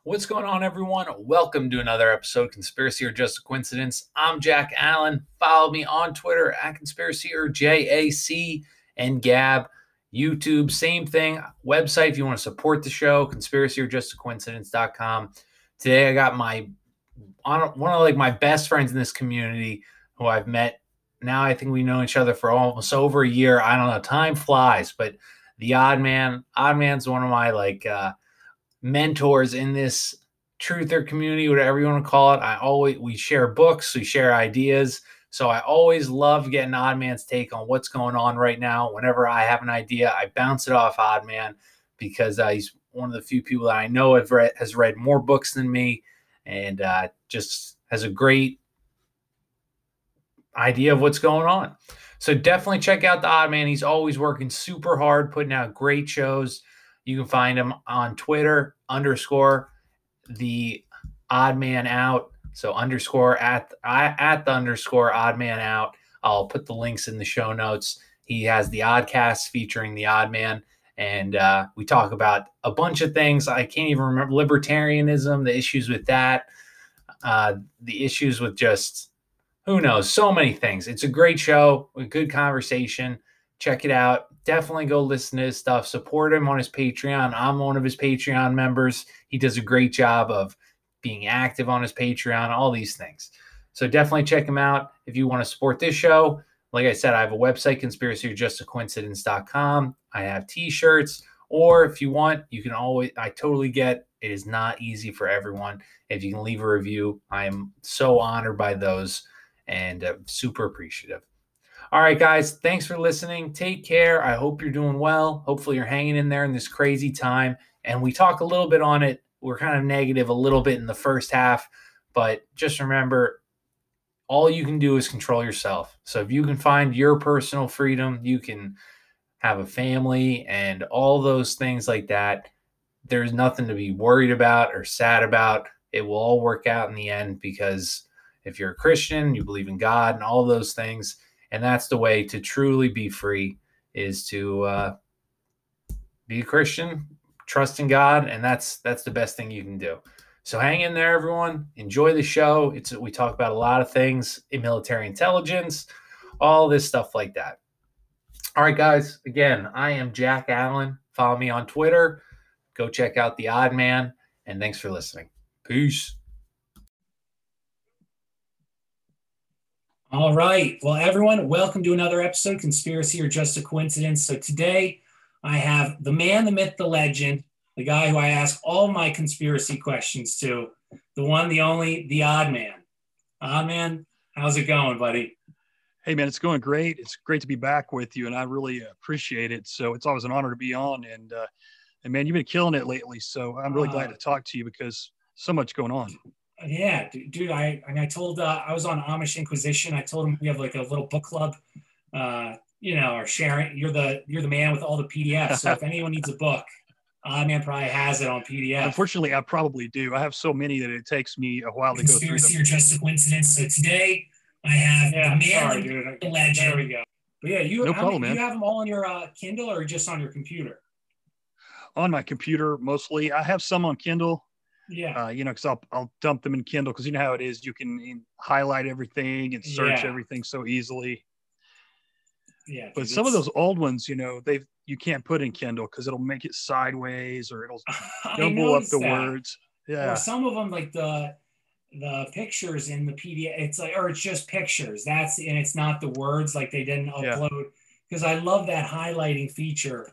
What's going on, everyone? Welcome to another episode of Conspiracy or Just a Coincidence. I'm Jack Allen. Follow me on Twitter at Conspiracy or JAC and Gab. YouTube, same thing. Website if you want to support the show, conspiracyorjustacoincidence.com. Today I got one of my best friends in this community who I've met. Now I think we know each other for almost over a year. I don't know. Time flies, but the Odd Man. Odd Man's one of my mentors in this truther community, whatever you want to call it. We share books, we share ideas. So I always love getting Odd Man's take on what's going on right now. Whenever I have an idea, I bounce it off Odd Man because he's one of the few people that I know has read more books than me and just has a great idea of what's going on. So definitely check out the Odd Man. He's always working super hard, putting out great shows. You can find him on Twitter, _the Odd Man Out. So _ at the _ Odd Man Out. I'll put the links in the show notes. He has the Oddcast featuring the Odd Man. And we talk about a bunch of things. I can't even remember libertarianism, the issues with that, the issues with just, who knows, so many things. It's a great show, a good conversation. Check it out. Definitely go listen to his stuff. Support him on his Patreon. I'm one of his Patreon members. He does a great job of being active on his Patreon, all these things. So definitely check him out if you want to support this show. Like I said, I have a website, conspiracyorjustacoincidence.com. I have t-shirts, or if you want, you can always, I totally get it is not easy for everyone. If you can leave a review, I am so honored by those and super appreciative. All right, guys, thanks for listening. Take care. I hope you're doing well. Hopefully you're hanging in there in this crazy time. And we talk a little bit on it. We're kind of negative a little bit in the first half, but just remember, all you can do is control yourself. So if you can find your personal freedom, you can have a family and all those things like that. There's nothing to be worried about or sad about. It will all work out in the end, because if you're a Christian, you believe in God and all those things. And that's the way to truly be free, is to be a Christian, trust in God, and that's the best thing you can do. So hang in there, everyone. Enjoy the show. We talk about a lot of things in military intelligence, all this stuff like that. All right, guys. Again, I am Jack Allen. Follow me on Twitter. Go check out The Odd Man, and thanks for listening. Peace. All right. Well, everyone, welcome to another episode, Conspiracy or Just a Coincidence. So today I have the man, the myth, the legend, the guy who I ask all my conspiracy questions to, the one, the only, the Odd Man. Odd Man, how's it going, buddy? Hey, man, it's going great. It's great to be back with you, and I really appreciate it. So it's always an honor to be on. And man, you've been killing it lately. So I'm really glad to talk to you, because so much going on. Yeah, dude. I told I was on Amish Inquisition. I told him we have like a little book club, or sharing. You're the man with all the PDFs. So if anyone needs a book, Odd Man probably has it on PDF. Unfortunately, I probably do. I have so many that it takes me a while to go through them. Conspiracy or Just a Coincidence. So today I have the man, the legend. There we go. But yeah, no problem, man. Do you have them all on your Kindle or just on your computer? On my computer mostly. I have some on Kindle. Yeah. Because I'll dump them in Kindle, because you know how it is. You can highlight everything and search everything so easily. Yeah. But some of those old ones, you can't put in Kindle because it'll make it sideways, or it'll jumble up the words. Yeah. Or some of them, like the pictures in the PDF, it's like, or it's just pictures. And it's not the words, like they didn't upload. Because I love that highlighting feature.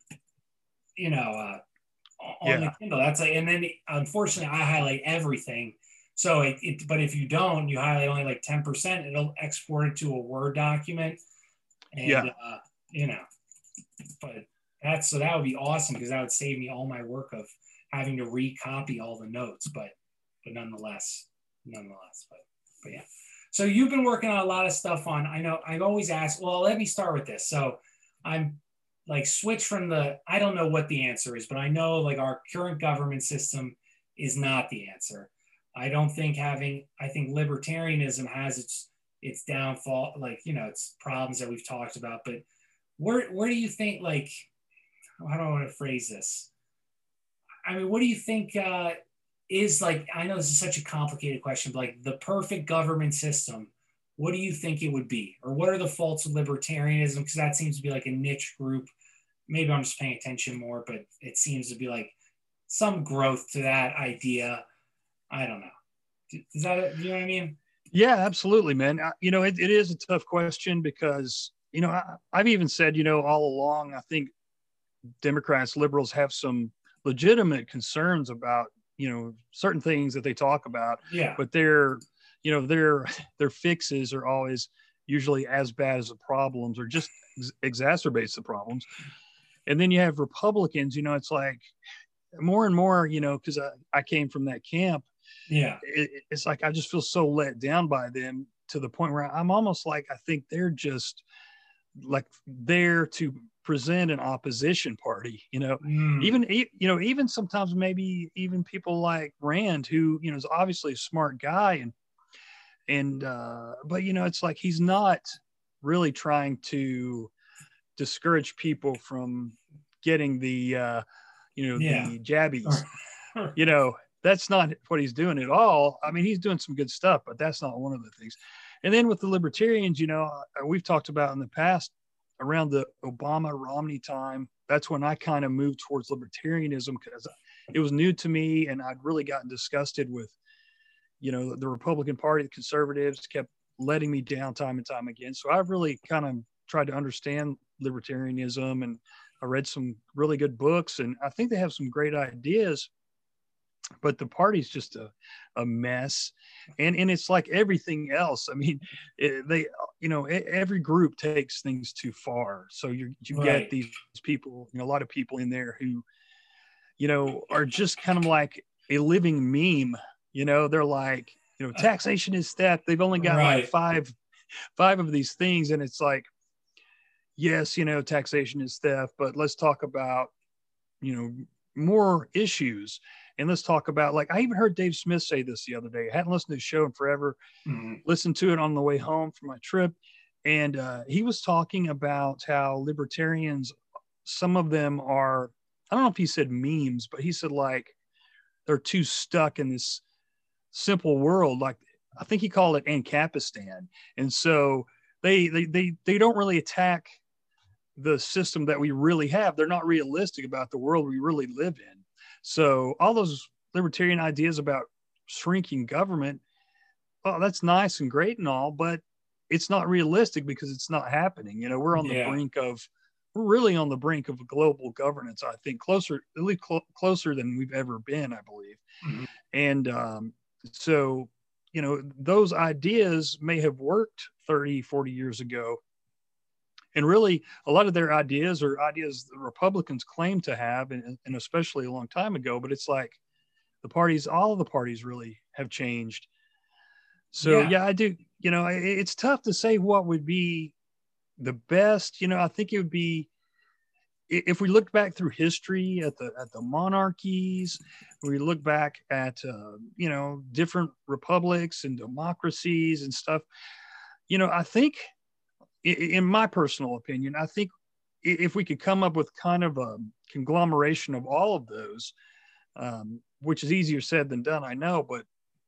On the Kindle, that's like, and then unfortunately I highlight everything. So but if you don't, you highlight only like 10%, it'll export it to a Word document. And but that would be awesome, because that would save me all my work of having to recopy all the notes. But nonetheless, but yeah. So you've been working on a lot of stuff on. I know I've always asked. Well, let me start with this. So I'm like switch from I don't know what the answer is, but I know like our current government system is not the answer. I think libertarianism has its downfall, its problems that we've talked about. But where do you think, how do I want to phrase this? I mean, what do you think is like, I know this is such a complicated question, but like the perfect government system, what do you think it would be? Or what are the faults of libertarianism? Because that seems to be like a niche group. Maybe I'm just paying attention more, but it seems to be like some growth to that idea. I don't know. Is that, do you know what I mean? Yeah, absolutely, man. You know, it is a tough question because, you know, I've even said, you know, all along, I think Democrats, liberals have some legitimate concerns about, you know, certain things that they talk about, Yeah. but their fixes are always usually as bad as the problems, or just exacerbates the problems. And then you have Republicans, you know, it's like more and more, you know, because I came from that camp. Yeah. It's like I just feel so let down by them, to the point where I'm almost like, I think they're just like there to present an opposition party, you know. Even, you know, even sometimes maybe even people like Rand, who, you know, is obviously a smart guy, and but, you know, it's like he's not really trying to discourage people from getting the you know, the jabbies. You know, that's not what he's doing at all. I mean, he's doing some good stuff, but that's not one of the things. And then with the libertarians, you know, we've talked about in the past, around the Obama Romney time, that's when I kind of moved towards libertarianism, because it was new to me, and I'd really gotten disgusted with, you know, the Republican Party. The conservatives kept letting me down time and time again. So I've really kind of tried to understand libertarianism, and I read some really good books, and I think they have some great ideas, but the party's just a mess. And it's like everything else. I mean, they, you know, every group takes things too far. So you get these people, you know, a lot of people in there who, you know, are just kind of like a living meme. You know, they're like, you know, taxation is theft. They've only got like five of these things. And it's like, yes, you know, taxation is theft, but let's talk about, you know, more issues. And let's talk about, like, I even heard Dave Smith say this the other day. I hadn't listened to his show in forever. Listened to it on the way home from my trip. And he was talking about how libertarians, some of them are, I don't know if he said memes, but he said like they're too stuck in this simple world. Like, I think he called it Ancapistan. And so they don't really attack the system that we really have. They're not realistic about the world we really live in. So all those libertarian ideas about shrinking government, oh, that's nice and great and all, but it's not realistic because it's not happening. You know, we're on the brink of, we're really on the brink of a global governance, I think, closer, at least closer than we've ever been, I believe. And so, you know, those ideas may have worked 30, 40 years ago. And really, a lot of their ideas are ideas the Republicans claim to have, and especially a long time ago. But it's like the parties, all of the parties really have changed. So, yeah, I do. You know, it's tough to say what would be the best. You know, I think it would be, if we look back through history at the monarchies, we look back at, you know, different republics and democracies and stuff. You know, I think, in my personal opinion, I think if we could come up with kind of a conglomeration of all of those, which is easier said than done, I know, but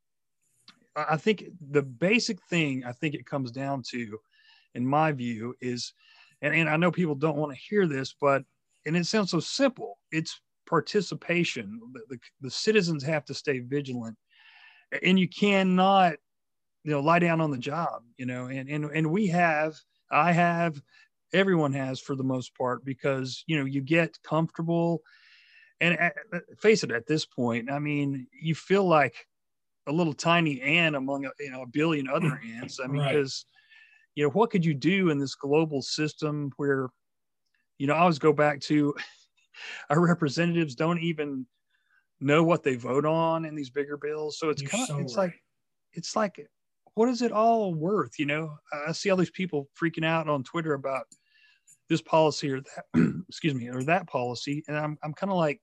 I think the basic thing I think it comes down to, in my view, is, and I know people don't want to hear this, but, and it sounds so simple, it's participation. The citizens have to stay vigilant, and you cannot, you know, lie down on the job, you know, and we have, I have, everyone has for the most part, because, you know, you get comfortable, and face it, at this point, I mean, you feel like a little tiny ant among, you know, a billion other ants. I mean, because, you know, what could you do in this global system where, you know, I always go back to our representatives don't even know what they vote on in these bigger bills. So it's kind of, it's like, what is it all worth? You know, I see all these people freaking out on Twitter about this policy or that, excuse me, or that policy. And I'm kind of like,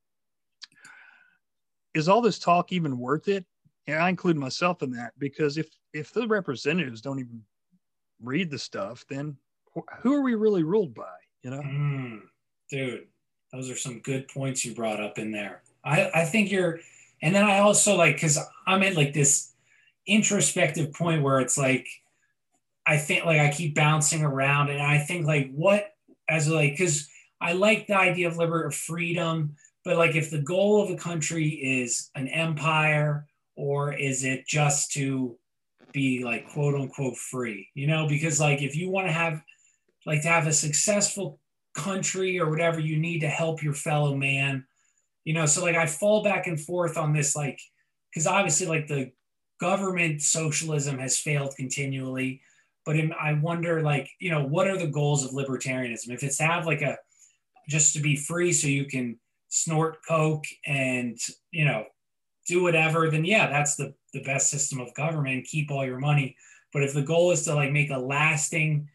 is all this talk even worth it? And I include myself in that, because if the representatives don't even read the stuff, then who are we really ruled by? You know, dude, those are some good points you brought up in there. I think you're And then I also like, because I'm at like this introspective point where it's like, I think like I keep bouncing around, and I think like what as like, because I like the idea of liberty, freedom, but like if the goal of a country is an empire, or is it just to be like quote unquote free, you know? Because like if you want to have like to have a successful country or whatever, you need to help your fellow man, you know? So like I fall back and forth on this, like, because obviously like the government socialism has failed continually, but I wonder like, you know, what are the goals of libertarianism? If it's to have like a, just to be free so you can snort coke and, you know, do whatever, then yeah, that's the best system of government, keep all your money. But if the goal is to like make a lasting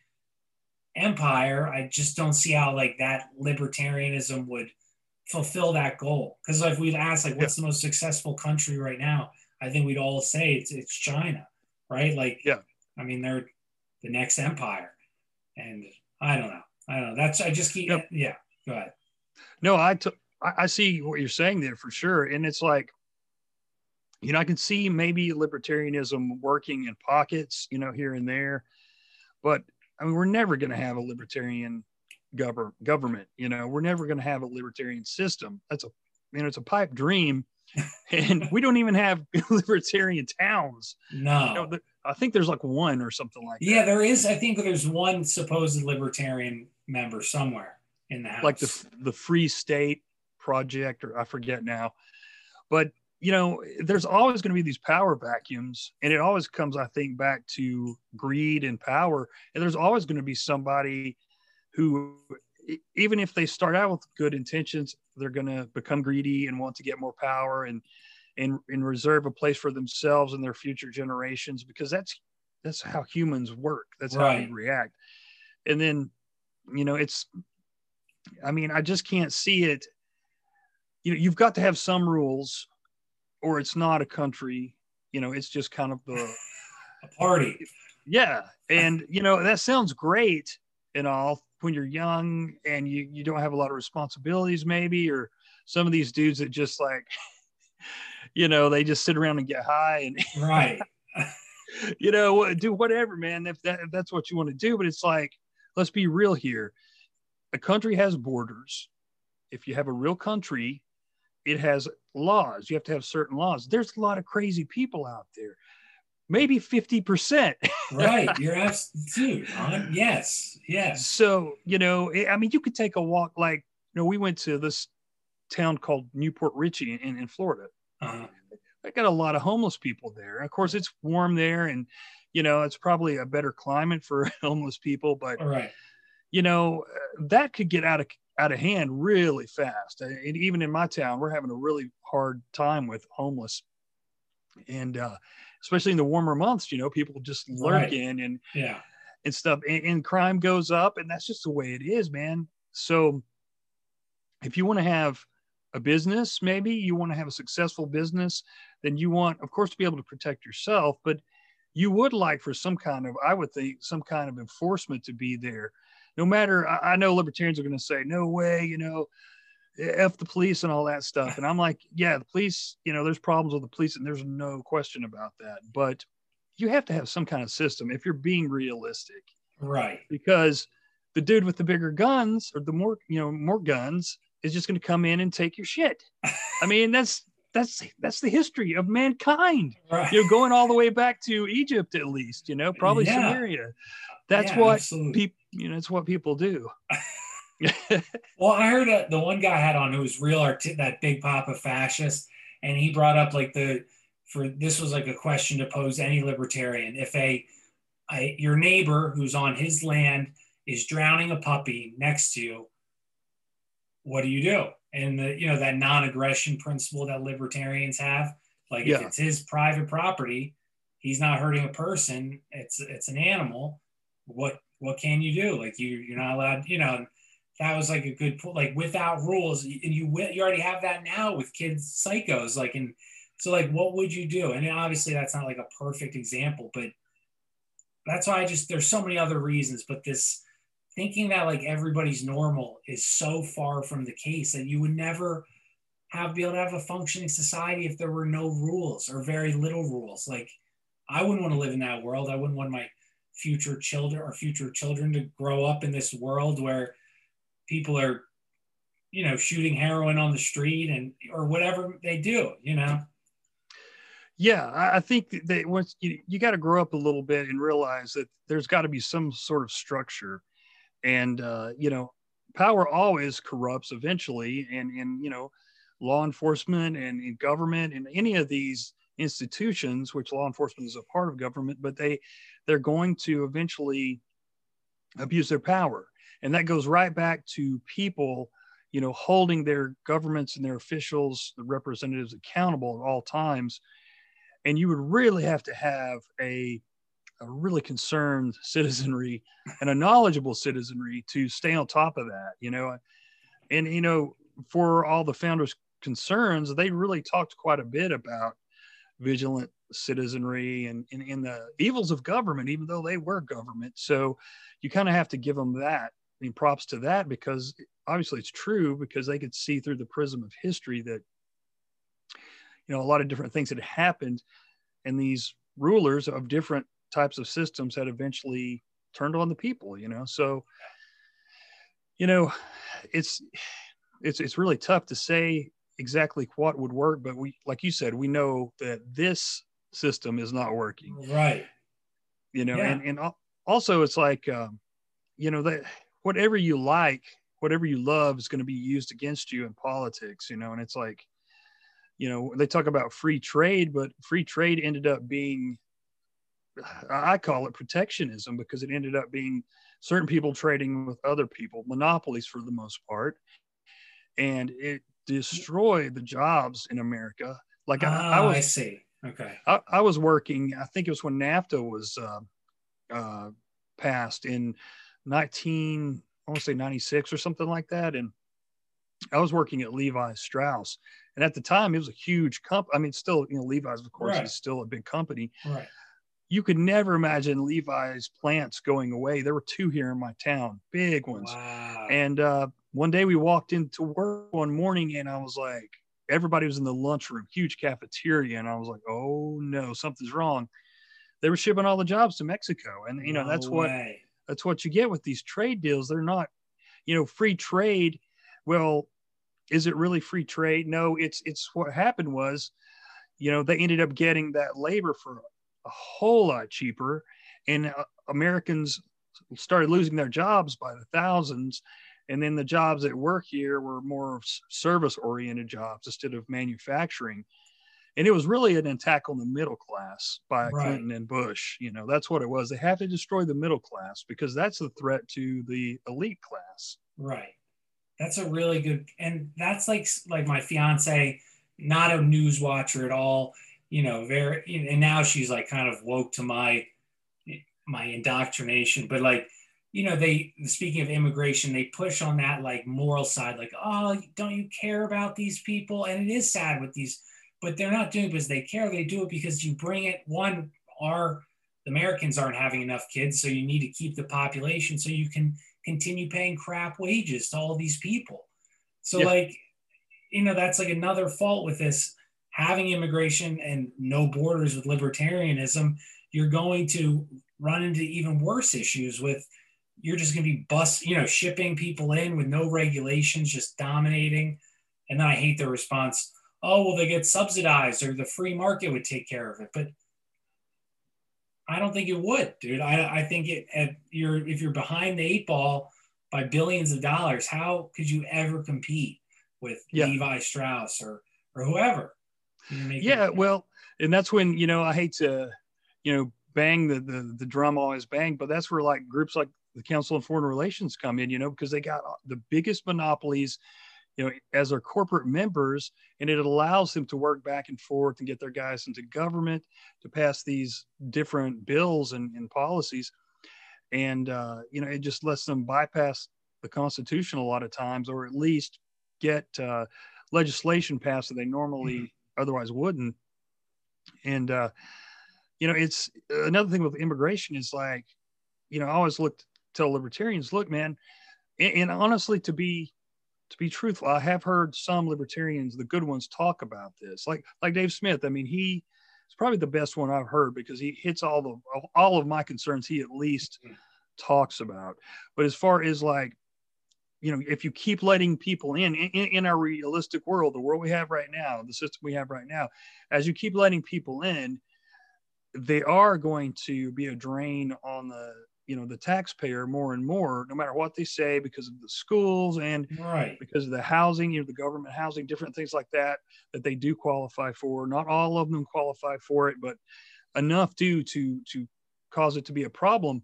empire, I just don't see how like that libertarianism would fulfill that goal. Because if we'd ask like what's the most successful country right now, I think we'd all say it's China, right? Like, I mean, they're the next empire. And I don't know. That's, I just keep, go ahead. No, I see what you're saying there for sure. And it's like, you know, I can see maybe libertarianism working in pockets, you know, here and there, but I mean, we're never going to have a libertarian government, you know, we're never going to have a libertarian system. That's it's a pipe dream. And we don't even have libertarian towns. No. You know, I think there's like one or something like that. Yeah, there is. I think there's one supposed libertarian member somewhere in the house. Like the Free State Project, or I forget now. But, you know, there's always going to be these power vacuums. And it always comes, I think, back to greed and power. And there's always going to be somebody who, even if they start out with good intentions, they're going to become greedy and want to get more power and reserve a place for themselves and their future generations, because that's how humans work. That's how we react. And then, you know, I just can't see it. You know, you've got to have some rules or it's not a country, you know, it's just kind of a party. Yeah. And, you know, that sounds great and all when you're young and you don't have a lot of responsibilities maybe, or some of these dudes that just like, you know, they just sit around and get high and you know, do whatever, man, if that's what you want to do. But it's like, let's be real here. A country has borders. If you have a real country, it has laws. You have to have certain laws. There's a lot of crazy people out there. Maybe 50%. Right. You're absolutely, yes. So, you know, I mean, you could take a walk, like, you know, we went to this town called Newport Richey in Florida. They got a lot of homeless people there. Of course, it's warm there, and, you know, it's probably a better climate for homeless people, but, you know, that could get out of hand really fast. And even in my town, we're having a really hard time with homeless. And especially in the warmer months, you know, people just lurk in and stuff, and crime goes up, and that's just the way it is, man. So if you want to have a business, maybe you want to have a successful business, then you want, of course, to be able to protect yourself, but you would like for some kind of, I would think, some kind of enforcement to be there. No matter, I know libertarians are going to say, no way, you know, F the police and all that stuff. And I'm like, yeah, the police, you know, there's problems with the police, and there's no question about that. But you have to have some kind of system if you're being realistic. Right. Because the dude with the bigger guns, or the more guns, is just going to come in and take your shit. I mean, that's the history of mankind. Right. You know, going all the way back to Egypt, at least, you know, probably Samaria. That's what people, you know, it's what people do. Well, I heard the one guy I had on who was real that Big Papa fascist, and he brought up like this was like a question to pose any libertarian. If your neighbor who's on his land is drowning a puppy next to you, what do you do? And you know, that non-aggression principle that libertarians have, like if it's his private property, he's not hurting a person, it's an animal. What can you do? Like you're not allowed, you know. That was like a good point, like without rules, and you already have that now with kids psychos, like, and so like what would you do? And obviously that's not like a perfect example, but that's why there's so many other reasons, but this thinking that like everybody's normal is so far from the case that you would never be able to have a functioning society if there were no rules or very little rules. Like, I wouldn't want to live in that world. I wouldn't want my future children to grow up in this world where people are, shooting heroin on the street or whatever they do, Yeah, I think that once you got to grow up a little bit and realize that there's got to be some sort of structure, and power always corrupts eventually, and law enforcement and government and any of these institutions, which law enforcement is a part of government, but they're going to eventually abuse their power, and that goes right back to people holding their governments and their officials, the representatives, accountable at all times. And you would really have to have a really concerned citizenry and a knowledgeable citizenry to stay on top of that, and for all the founders' concerns, they really talked quite a bit about vigilant citizenry and the evils of government, even though they were government. So you kind of have to give them that. I mean, props to that, because obviously it's true, because they could see through the prism of history that, a lot of different things had happened, and these rulers of different types of systems had eventually turned on the people, So, it's really tough to say exactly what would work, but like you said, we know that this system is not working. Right. And also it's like, that whatever you like, whatever you love is going to be used against you in politics, and it's like, they talk about free trade, but free trade ended up being, I call it protectionism, because it ended up being certain people trading with other people, monopolies for the most part. And it destroyed the jobs in America. Like I see. Okay. I was working, I think it was when NAFTA was passed in 96 or something like that. And I was working at Levi Strauss. And at the time, it was a huge company. I mean, still, Levi's, of course, is still a big company. Right. You could never imagine Levi's plants going away. There were 2 here in my town, big ones. Wow. And one day we walked into work one morning, and I was like, everybody was in the lunchroom, huge cafeteria. And I was like, oh no, something's wrong. They were shipping all the jobs to Mexico. And, that's what you get with these trade deals. They're not, free trade. Well, is it really free trade? No, it's what happened was, they ended up getting that labor for a whole lot cheaper, and Americans started losing their jobs by the thousands. And then the jobs at work here were more service oriented jobs instead of manufacturing. And it was really an attack on the middle class by Clinton and Bush. That's what it was. They have to destroy the middle class, because that's the threat to the elite class. Right. That's a really good, and that's like my fiance, not a news watcher at all, very, and now she's like kind of woke to my indoctrination, but like, they, speaking of immigration, they push on that like moral side, like, oh, don't you care about these people? And it is sad with these, but they're not doing it because they care. They do it because you bring it, the Americans aren't having enough kids, so you need to keep the population so you can continue paying crap wages to all these people. So like, that's like another fault with this, having immigration and no borders with libertarianism. You're going to run into even worse issues with, you're just going to be shipping people in with no regulations, just dominating. And then I hate their response. Oh, well, they get subsidized, or the free market would take care of it. But I don't think it would, dude. I think if you're behind the 8 ball by billions of dollars, how could you ever compete with Levi Strauss or whoever? Well, and that's when, I hate to, bang the drum always bang, but that's where like groups like the Council on Foreign Relations come in, because they got the biggest monopolies, as their corporate members, and it allows them to work back and forth and get their guys into government to pass these different bills and policies. And, it just lets them bypass the Constitution a lot of times, or at least get legislation passed that they normally otherwise wouldn't. And, it's another thing with immigration is like, I always tell libertarians, look, man, and honestly, to be to be truthful, I have heard some libertarians, the good ones, talk about this. Like Dave Smith. I mean, he is probably the best one I've heard because he hits all of my concerns. He at least talks about. But as far as like, you know, if you keep letting people in our realistic world, the world we have right now, the system we have right now, as you keep letting people in, they are going to be a drain on the, you know, the taxpayer more and more, no matter what they say, because of the schools and because of the housing, you know, the government housing, different things like that they do qualify for. Not all of them qualify for it, but enough do to cause it to be a problem.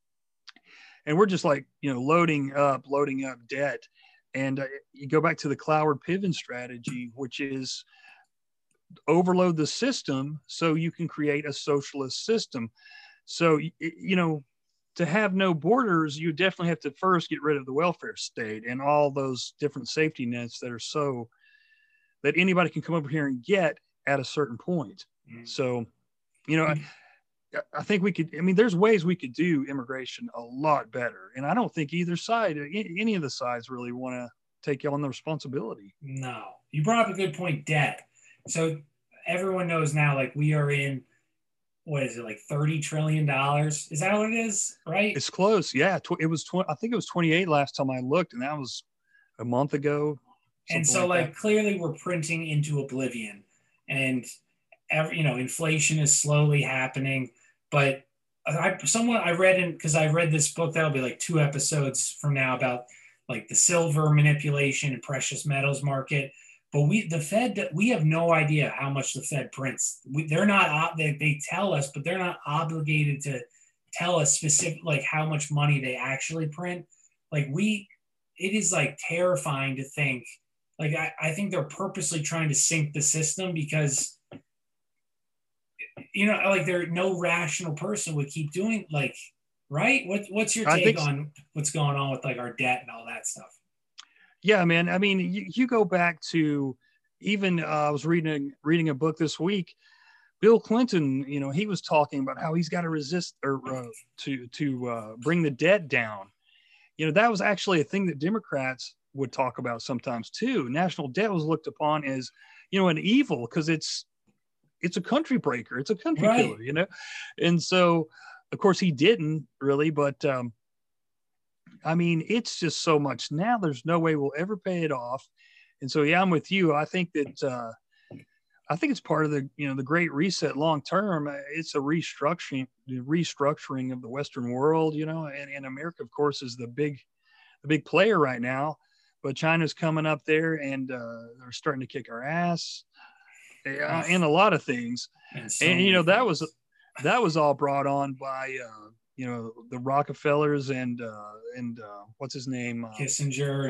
And we're just like, you know, loading up debt. And you go back to the Cloward-Piven strategy, which is overload the system so you can create a socialist system. So, you know, to have no borders, you definitely have to first get rid of the welfare state and all those different safety nets that are so that anybody can come over here and get at a certain point. So, you know, I think we could, I mean, there's ways we could do immigration a lot better. And I don't think either side, any of the sides really want to take on the responsibility. No, you brought up a good point, debt. So everyone knows now, like we are in, what is it, like $30 trillion? Is that what it is? Right? It's close. Yeah. It was, I think it was 28 last time I looked, and that was a month ago. And so like clearly we're printing into oblivion, and you know, inflation is slowly happening. But I read this book that'll be like 2 episodes from now about like the silver manipulation and precious metals market. But the Fed, we have no idea how much the Fed prints. They're not, they tell us, but they're not obligated to tell us specific, like how much money they actually print. Like it is like terrifying to think, like, I think they're purposely trying to sink the system because, you know, like no rational person would keep doing, like, right? What's your take on what's going on with like our debt and all that stuff? Yeah, man. I mean, you go back to even I was reading a book this week. Bill Clinton, you know, he was talking about how he's got to resist or to bring the debt down. You know, that was actually a thing that Democrats would talk about sometimes too. National debt was looked upon as, you know, an evil because it's a country breaker. It's a country killer, you know? And so, of course, he didn't really, but I mean, it's just so much now. There's no way we'll ever pay it off. And so, yeah, I'm with you. I think that it's part of the, you know, the Great Reset long term. It's a restructuring of the Western world, you know, and America, of course, is the big player right now. But China's coming up there, and they're starting to kick our ass. And a lot of things, and you know, that was all brought on by you know, the Rockefellers and what's his name, Kissinger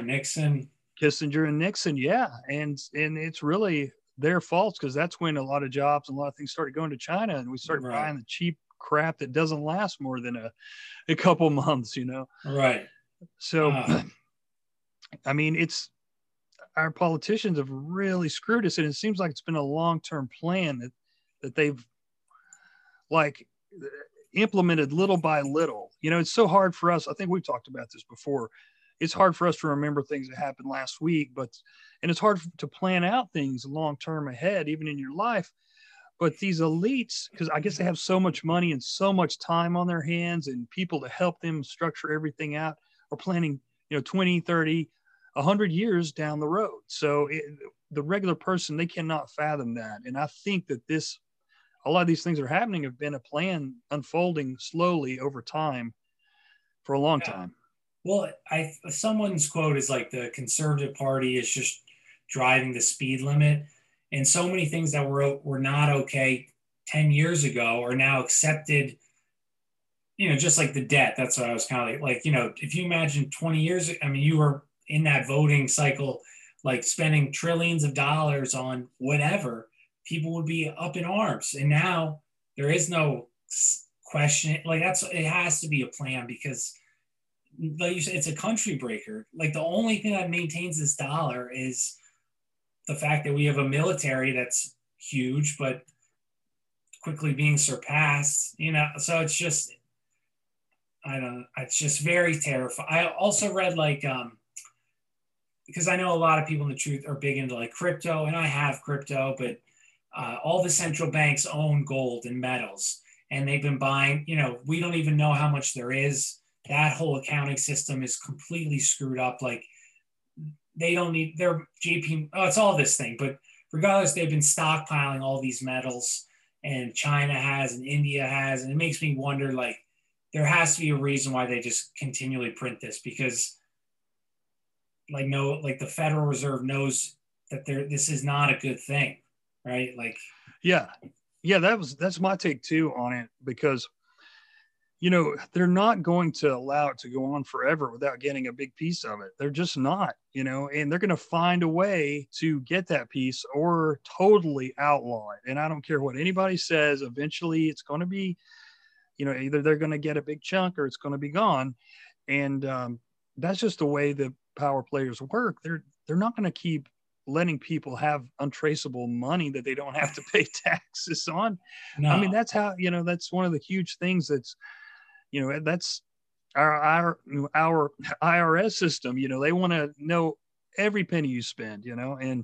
and Nixon. Yeah, and it's really their faults because that's when a lot of jobs and a lot of things started going to China, and we started buying the cheap crap that doesn't last more than a couple months, you know. Right. So, I mean, our politicians have really screwed us, and it seems like it's been a long-term plan that they've like implemented little by little. You know, it's so hard for us. I think we've talked about this before. It's hard for us to remember things that happened last week, and it's hard to plan out things long-term ahead, even in your life. But these elites, because I guess they have so much money and so much time on their hands and people to help them structure everything out, are planning, you know, 20, 30, 100 years down the road. So the regular person, they cannot fathom that. And I think that a lot of these things that are happening have been a plan unfolding slowly over time for a long time. Well, someone's quote is like the Conservative Party is just driving the speed limit. And so many things that were not okay 10 years ago are now accepted, you know, just like the debt. That's what I was kind of like, you know, if you imagine 20 years, I mean, you were in that voting cycle, like spending trillions of dollars on whatever, people would be up in arms. And now there is no question. Like it has to be a plan because, like you said, it's a country breaker. Like the only thing that maintains this dollar is the fact that we have a military that's huge, but quickly being surpassed, you know? So it's just, I don't know. It's just very terrifying. I also read like, because I know a lot of people in the truth are big into like crypto, and I have crypto, but all the central banks own gold and metals, and they've been buying. We don't even know how much there is. That whole accounting system is completely screwed up. Like they don't need their JP. Oh, it's all this thing, but regardless, they've been stockpiling all these metals, and China has, and India has, and it makes me wonder. Like there has to be a reason why they just continually print this, because the Federal Reserve knows that this is not a good thing, right? Like, yeah, that's my take too on it, because they're not going to allow it to go on forever without getting a big piece of it. They're just not, and they're going to find a way to get that piece or totally outlaw it. And I don't care what anybody says, eventually it's going to be, either they're going to get a big chunk or it's going to be gone. And that's just the way the power players work. They're not going to keep letting people have untraceable money that they don't have to pay taxes on. No. I mean, that's how, that's one of the huge things that's, that's our IRS system. They want to know every penny you spend, and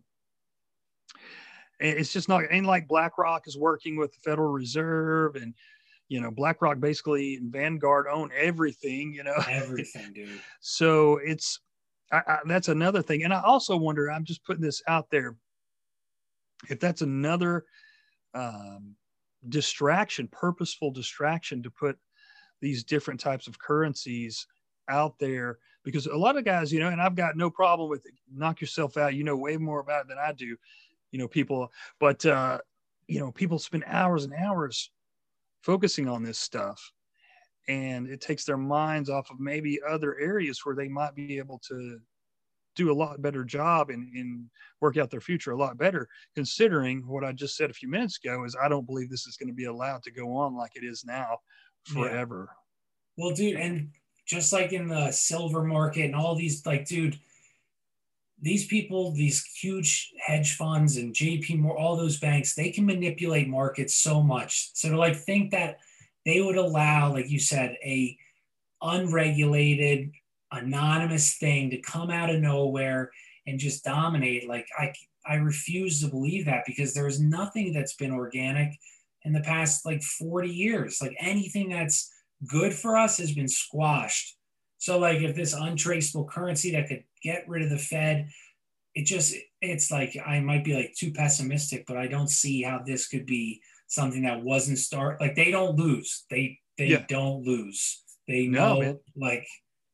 it's just not, ain't like BlackRock is working with the Federal Reserve, and BlackRock basically and Vanguard own everything, everything, dude. So it's, that's another thing. And I also wonder, I'm just putting this out there, if that's another distraction, purposeful distraction, to put these different types of currencies out there, because a lot of guys, and I've got no problem with it, knock yourself out, way more about it than I do, people, but people spend hours and hours focusing on this stuff, and it takes their minds off of maybe other areas where they might be able to do a lot better job and work out their future a lot better, considering what I just said a few minutes ago is I don't believe this is going to be allowed to go on like it is now forever. Yeah. Well, dude, and just like in the silver market and all these, like, dude, these people, these huge hedge funds and JP Morgan, all those banks, they can manipulate markets so much. So to think that they would allow, like you said, a unregulated, anonymous thing to come out of nowhere and just dominate, I refuse to believe that, because there is nothing that's been organic in the past 40 years. Anything that's good for us has been squashed. So if this untraceable currency that could get rid of the Fed, it's I might be too pessimistic, but I don't see how this could be something that wasn't they don't lose. They don't lose. They know, but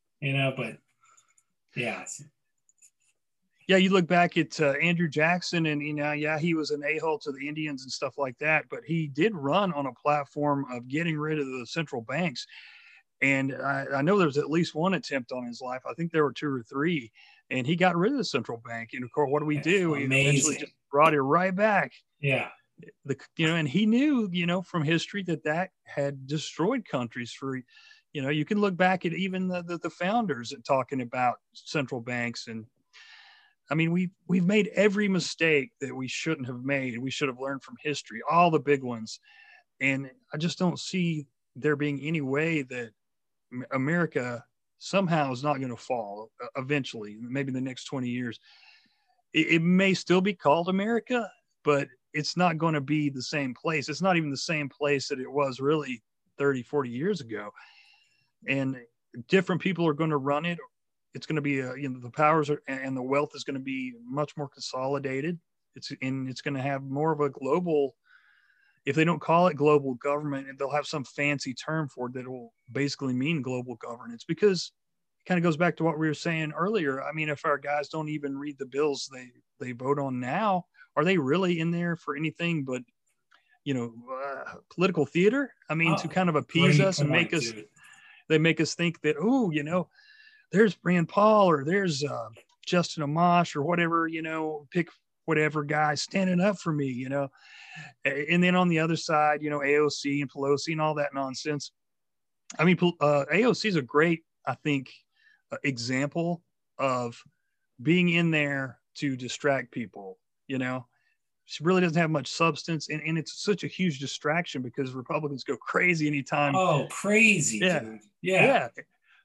yeah. Yeah, you look back at Andrew Jackson, and he was an a-hole to the Indians and stuff like that, but he did run on a platform of getting rid of the central banks. And I know there was at least one attempt on his life. I think there were 2 or 3, and he got rid of the central bank. And of course, what do? We eventually just brought it right back. Yeah. And he knew, from history that had destroyed countries for, you can look back at even the founders talking about central banks. And I mean, we've made every mistake that we shouldn't have made. We should have learned from history, all the big ones. And I just don't see there being any way that America somehow is not going to fall eventually, maybe in the next 20 years. It may still be called America, but it's not going to be the same place. It's not even the same place that it was really 30, 40 years ago. And different people are going to run it. It's going to be, the powers and the wealth is going to be much more consolidated. It's going to have more of a global, if they don't call it global government, they'll have some fancy term for it that will basically mean global governance, because it kind of goes back to what we were saying earlier. I mean, if our guys don't even read the bills they vote on now, are they really in there for anything but, political theater? I mean, to kind of appease us and make us, they make us think that, there's Rand Paul or there's Justin Amash or whatever, pick whatever guy standing up for me, and then on the other side, AOC and Pelosi and all that nonsense. I mean, AOC is a great, I think, example of being in there to distract people. She really doesn't have much substance, and it's such a huge distraction because Republicans go crazy anytime. Oh, crazy, yeah. dude. Yeah.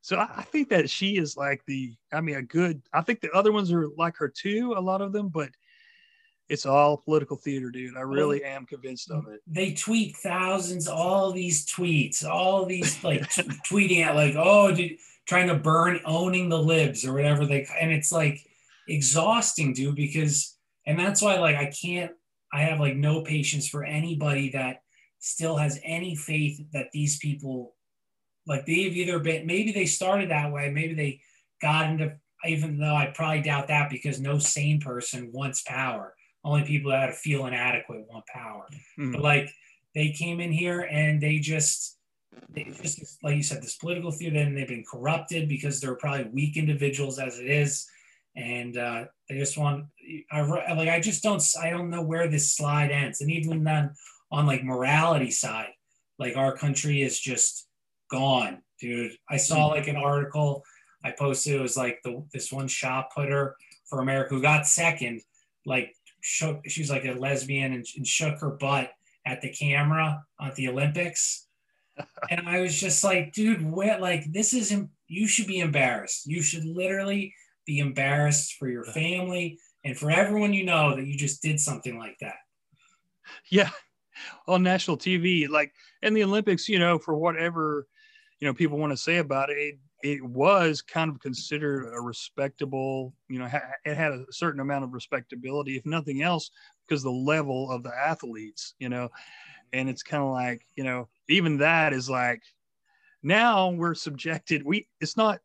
So I think that she is like I think the other ones are like her too, a lot of them, but it's all political theater, dude. I really am convinced of it. They tweet thousands, all these tweets, all these like tweeting at like, oh, trying to burn owning the libs or whatever and it's like exhausting, dude, because, and that's why like I have like no patience for anybody that still has any faith that these people, like they've either been, maybe they started that way, maybe they got into, even though I probably doubt that because no sane person wants power. Only people that feel inadequate want power. But like they came in here and they just like you said, this political theater, and they've been corrupted because they're probably weak individuals as it is. And they just want, I don't know where this slide ends. And even then on like morality side, like our country is just gone, dude. I saw like an article I posted. It was like this one shot putter for America who got second, like she's like a lesbian and shook her butt at the camera at the Olympics. And I was just like, dude, what? Like, this isn't, you should be embarrassed. You should literally be embarrassed for your family and for everyone you know that you just did something like that. Yeah. On national TV, like in the Olympics, you know, for whatever, you know, people want to say about it, it was kind of considered a respectable, you know, it had a certain amount of respectability, if nothing else, because the level of the athletes, you know, and it's kind of like, you know, even that is like, now we're subjected. It's not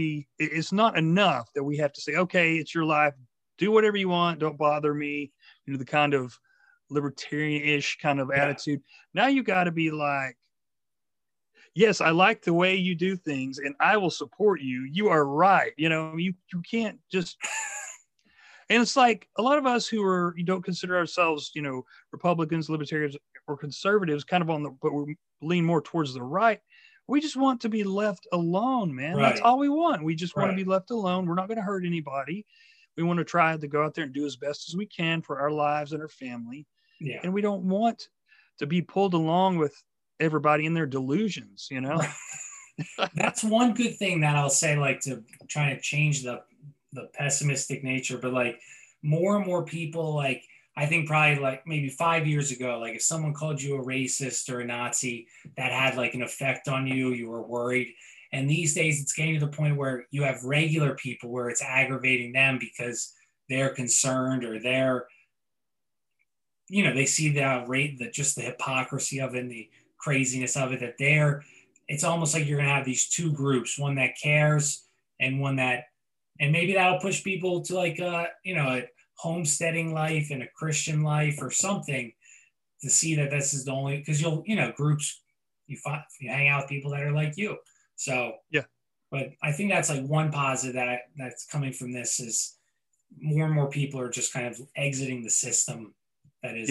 enough that we have to say, okay, it's your life. Do whatever you want. Don't bother me. You know, the kind of libertarian-ish kind of attitude. Now you got to be like, yes, I like the way you do things and I will support you. You are right. You know, you can't just, and it's like a lot of us who don't consider ourselves, you know, Republicans, libertarians, or conservatives, kind of but we lean more towards the right. We just want to be left alone, man. Right. That's all we want. We just want to be left alone. We're not going to hurt anybody. We want to try to go out there and do as best as we can for our lives and our family. Yeah. And we don't want to be pulled along with everybody in their delusions, you know. That's one good thing that I'll say, like, to try to change the pessimistic nature, but like more and more people, like I think probably like maybe 5 years ago, like if someone called you a racist or a Nazi, that had like an effect on you, you were worried. And these days it's getting to the point where you have regular people where it's aggravating them because they're concerned or they're, you know, they see just the hypocrisy of it and the craziness of it, that it's almost like you're going to have these two groups, one that cares and one that, and maybe that'll push people to like, you know, a homesteading life and a Christian life or something, to see that this is the only, because groups, you hang out with people that are like you. So, yeah. But I think that's like one positive that's coming from this is more and more people are just kind of exiting the system that is,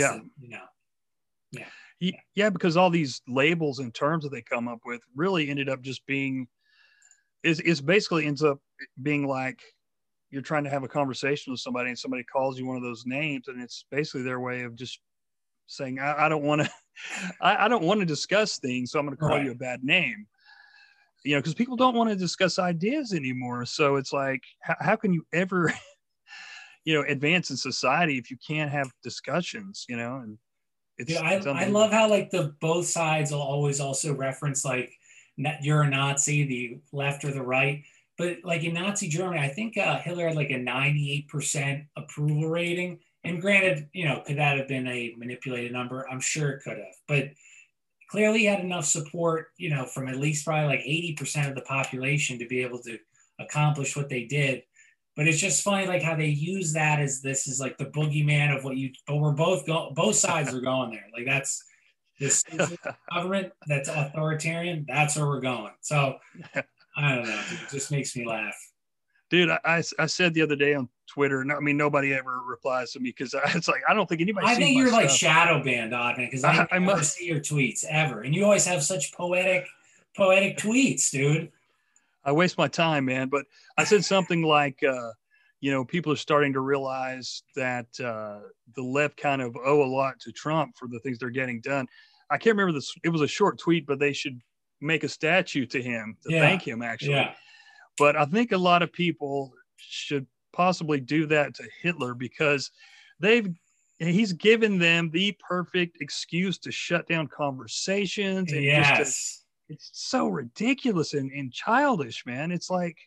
Yeah, because all these labels and terms that they come up with really ended up just being, is basically ends up being like you're trying to have a conversation with somebody and somebody calls you one of those names, and it's basically their way of just saying, I don't want to, I don't want to discuss things, so I'm going to call you a bad name. You know, because people don't want to discuss ideas anymore. So it's like, how can you ever, you know, advance in society if you can't have discussions, you know? And I love how like both sides will always also reference like, you're a Nazi, the left or the right. But like in Nazi Germany, I think Hitler had like a 98% approval rating. And granted, you know, could that have been a manipulated number? I'm sure it could have. But clearly he had enough support, you know, from at least probably like 80% of the population to be able to accomplish what they did. But it's just funny, like how they use that as this is like the boogeyman of but we're both sides are going there. Like that's this government that's authoritarian. That's where we're going. So I don't know. It just makes me laugh. Dude, I said the other day on Twitter, and I mean, nobody ever replies to me because it's like, I don't think anybody sees think you're my like stuff. shadow banned, Oddman, because I never see your tweets ever. And you always have such poetic tweets, dude. I waste my time, man. But I said something like, you know, people are starting to realize that the left kind of owe a lot to Trump for the things they're getting done. I can't remember this. It was a short tweet, but they should make a statue to him to thank him, actually. Yeah. But I think a lot of people should possibly do that to Hitler, because he's given them the perfect excuse to shut down conversations. And it's so ridiculous and childish, man. It's like,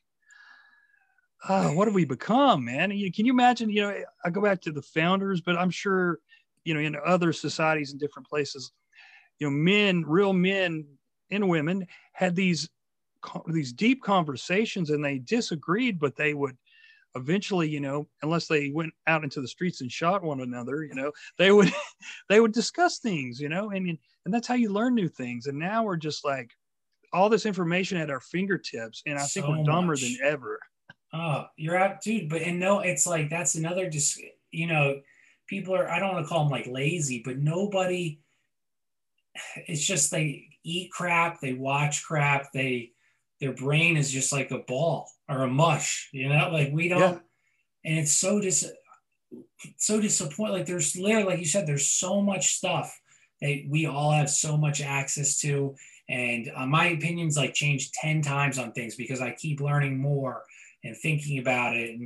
what have we become, man? Can you imagine, I go back to the founders, but I'm sure, in other societies in different places, real men and women had these deep conversations, and they disagreed, but they would eventually, unless they went out into the streets and shot one another, they would discuss things, and that's how you learn new things. And now we're just like, all this information at our fingertips, and I think we're dumber than ever. Oh, you're out, dude. But it's like, that's another, people are, I don't want to call them like lazy, but nobody, it's just, they eat crap, they watch crap, their brain is just like a ball or a mush, like we don't, and it's so disappointing. Like, there's literally, like you said, there's so much stuff that we all have so much access to. And my opinions like change 10 times on things because I keep learning more and thinking about it.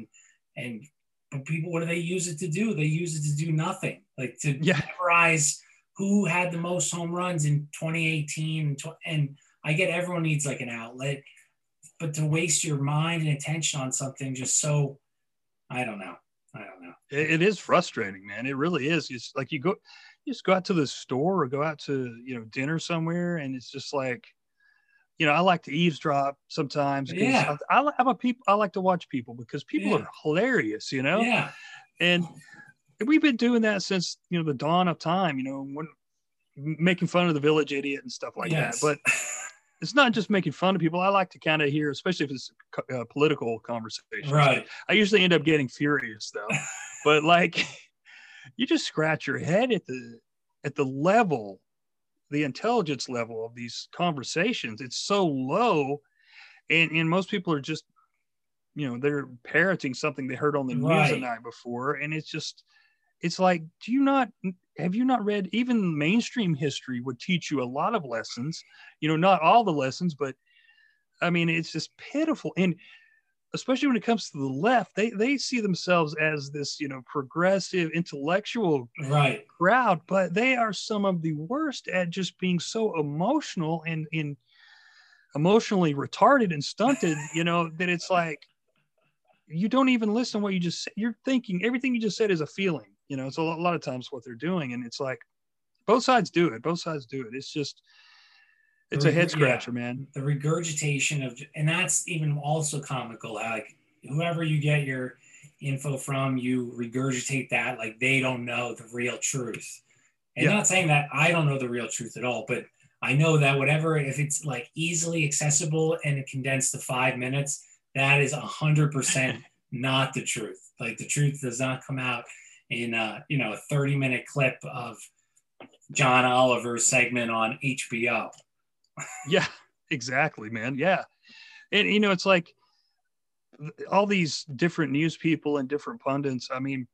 But people, what do they use it to do? They use it to do nothing, like to memorize who had the most home runs in 2018. And I get everyone needs like an outlet, but to waste your mind and attention on something just so, I don't know. It is frustrating, man. It really is. It's like you just go out to the store or go out to, dinner somewhere, and it's just like, I like to eavesdrop sometimes. Yeah. I like to watch people because people are hilarious, Yeah. And we've been doing that since, the dawn of time, when making fun of the village idiot and stuff like that. But it's not just making fun of people. I like to kind of hear, especially if it's a political conversation. Right. I usually end up getting furious though. But like, you just scratch your head at the level, the intelligence level of these conversations. It's so low, and most people are just, they're parroting something they heard on the news the night before, and it's like, have you not read? Even mainstream history would teach you a lot of lessons, not all the lessons, but I mean, it's just pitiful. And especially when it comes to the left, they see themselves as this, progressive intellectual crowd, but they are some of the worst at just being so emotional and emotionally retarded and stunted, that it's like, you don't even listen to what you just said. You're thinking everything you just said is a feeling, it's a lot of times what they're doing. And it's like, both sides do it. It's just, it's a head scratcher, man. The regurgitation of, and that's even also comical. Like, whoever you get your info from, you regurgitate that like they don't know the real truth. And not saying that I don't know the real truth at all, but I know that whatever, if it's like easily accessible and condensed to 5 minutes, that is 100% not the truth. Like, the truth does not come out in a 30-minute clip of John Oliver's segment on HBO. Yeah, exactly, man. Yeah. And, it's like all these different news people and different pundits. I mean,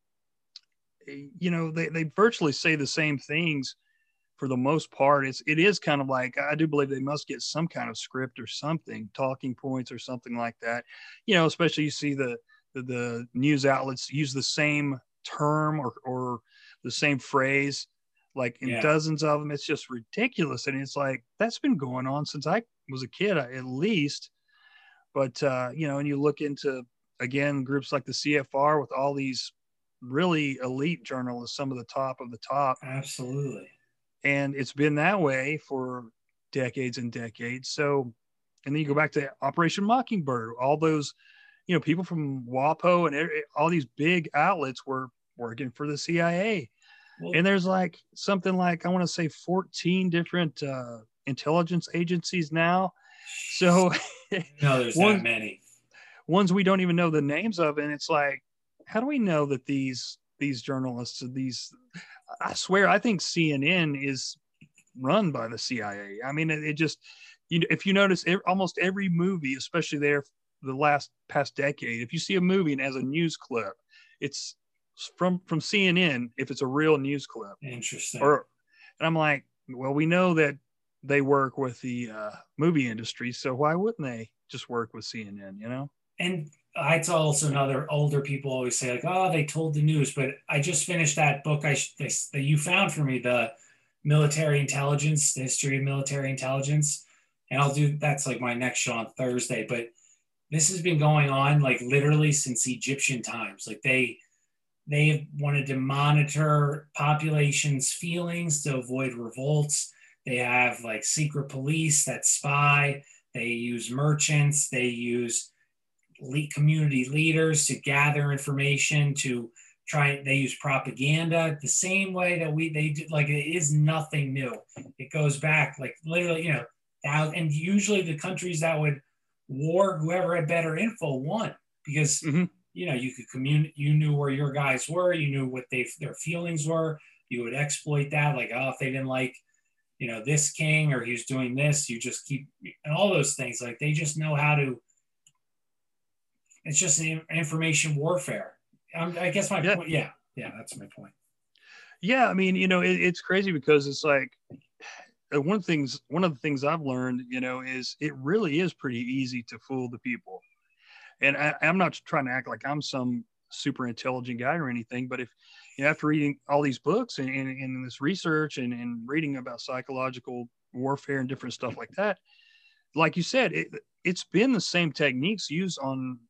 they virtually say the same things for the most part. It is kind of like, I do believe they must get some kind of script or something, talking points or something like that. Especially you see the news outlets use the same term or the same phrase, like in dozens of them. It's just ridiculous. And it's like, that's been going on since I was a kid, at least. But, and you look into, again, groups like the CFR with all these really elite journalists, some of the top of the top. Absolutely. And it's been that way for decades and decades. So, and then you go back to Operation Mockingbird, all those, people from WAPO and all these big outlets were working for the CIA. Well, and there's like something like, I want to say 14 different intelligence agencies now. So no, there's that many ones we don't even know the names of. And it's like, how do we know that these journalists, I swear, I think CNN is run by the CIA. I mean, it just, if you notice, almost every movie, especially the past decade, if you see a movie and has a news clip, it's from CNN, if it's a real news clip. Interesting. And I'm like, well, we know that they work with the movie industry, so why wouldn't they just work with CNN, you know? And I tell also another older people always say like, oh, they told the news, but I just finished that book that you found for me, the military intelligence, the history of military intelligence, and that's like my next show on Thursday. But this has been going on like literally since Egyptian times. Like they wanted to monitor populations' feelings to avoid revolts. They have like secret police that spy. They use merchants. They use community leaders to gather information to try. They use propaganda the same way that they do. Like it is nothing new. It goes back like literally, and usually the countries that would war, whoever had better info won because you could communicate. You knew where your guys were. You knew what their feelings were. You would exploit that. Like, oh, if they didn't like, this king or he's doing this, you just keep, and all those things. Like they just know how to. It's just an information warfare. I guess my point. Yeah, that's my point. Yeah, I mean, it's crazy because it's like one of the things I've learned, is it really is pretty easy to fool the people. And I'm not trying to act like I'm some super intelligent guy or anything, but if after reading all these books and this research and reading about psychological warfare and different stuff like that, like you said, it's been the same techniques used on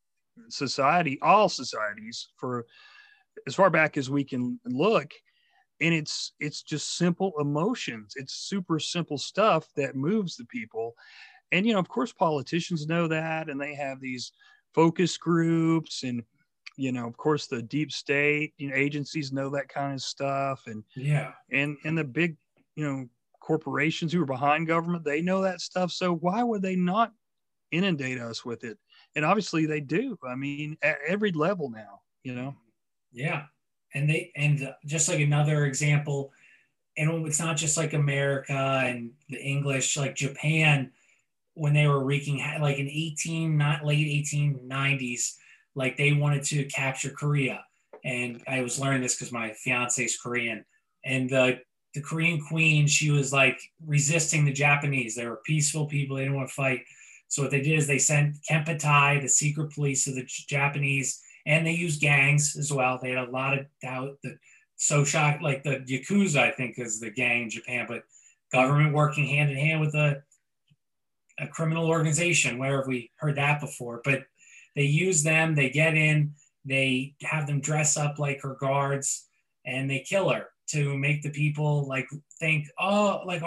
all societies for as far back as we can look. And it's just simple emotions. It's super simple stuff that moves the people. And, of course, politicians know that, and they have these focus groups and, of course, the deep state, agencies know that kind of stuff. And, and the big, corporations who are behind government, they know that stuff. So why would they not inundate us with it? And obviously they do. I mean, at every level now, Yeah. And just like another example, and it's not just like America and the English, like Japan, when they were wreaking, like in late 1890s, like they wanted to capture Korea. And I was learning this because my fiance is Korean. And the Korean queen, she was like resisting the Japanese. They were peaceful people. They didn't want to fight. So what they did is they sent Kempeitai, the secret police of the Japanese, and they used gangs as well. They had a lot of doubt. Like the Yakuza, I think, is the gang in Japan, but government working hand in hand with a criminal organization. Where have we heard that before? But they use them. They get in. They have them dress up like her guards, and they kill her to make the people like think, oh, like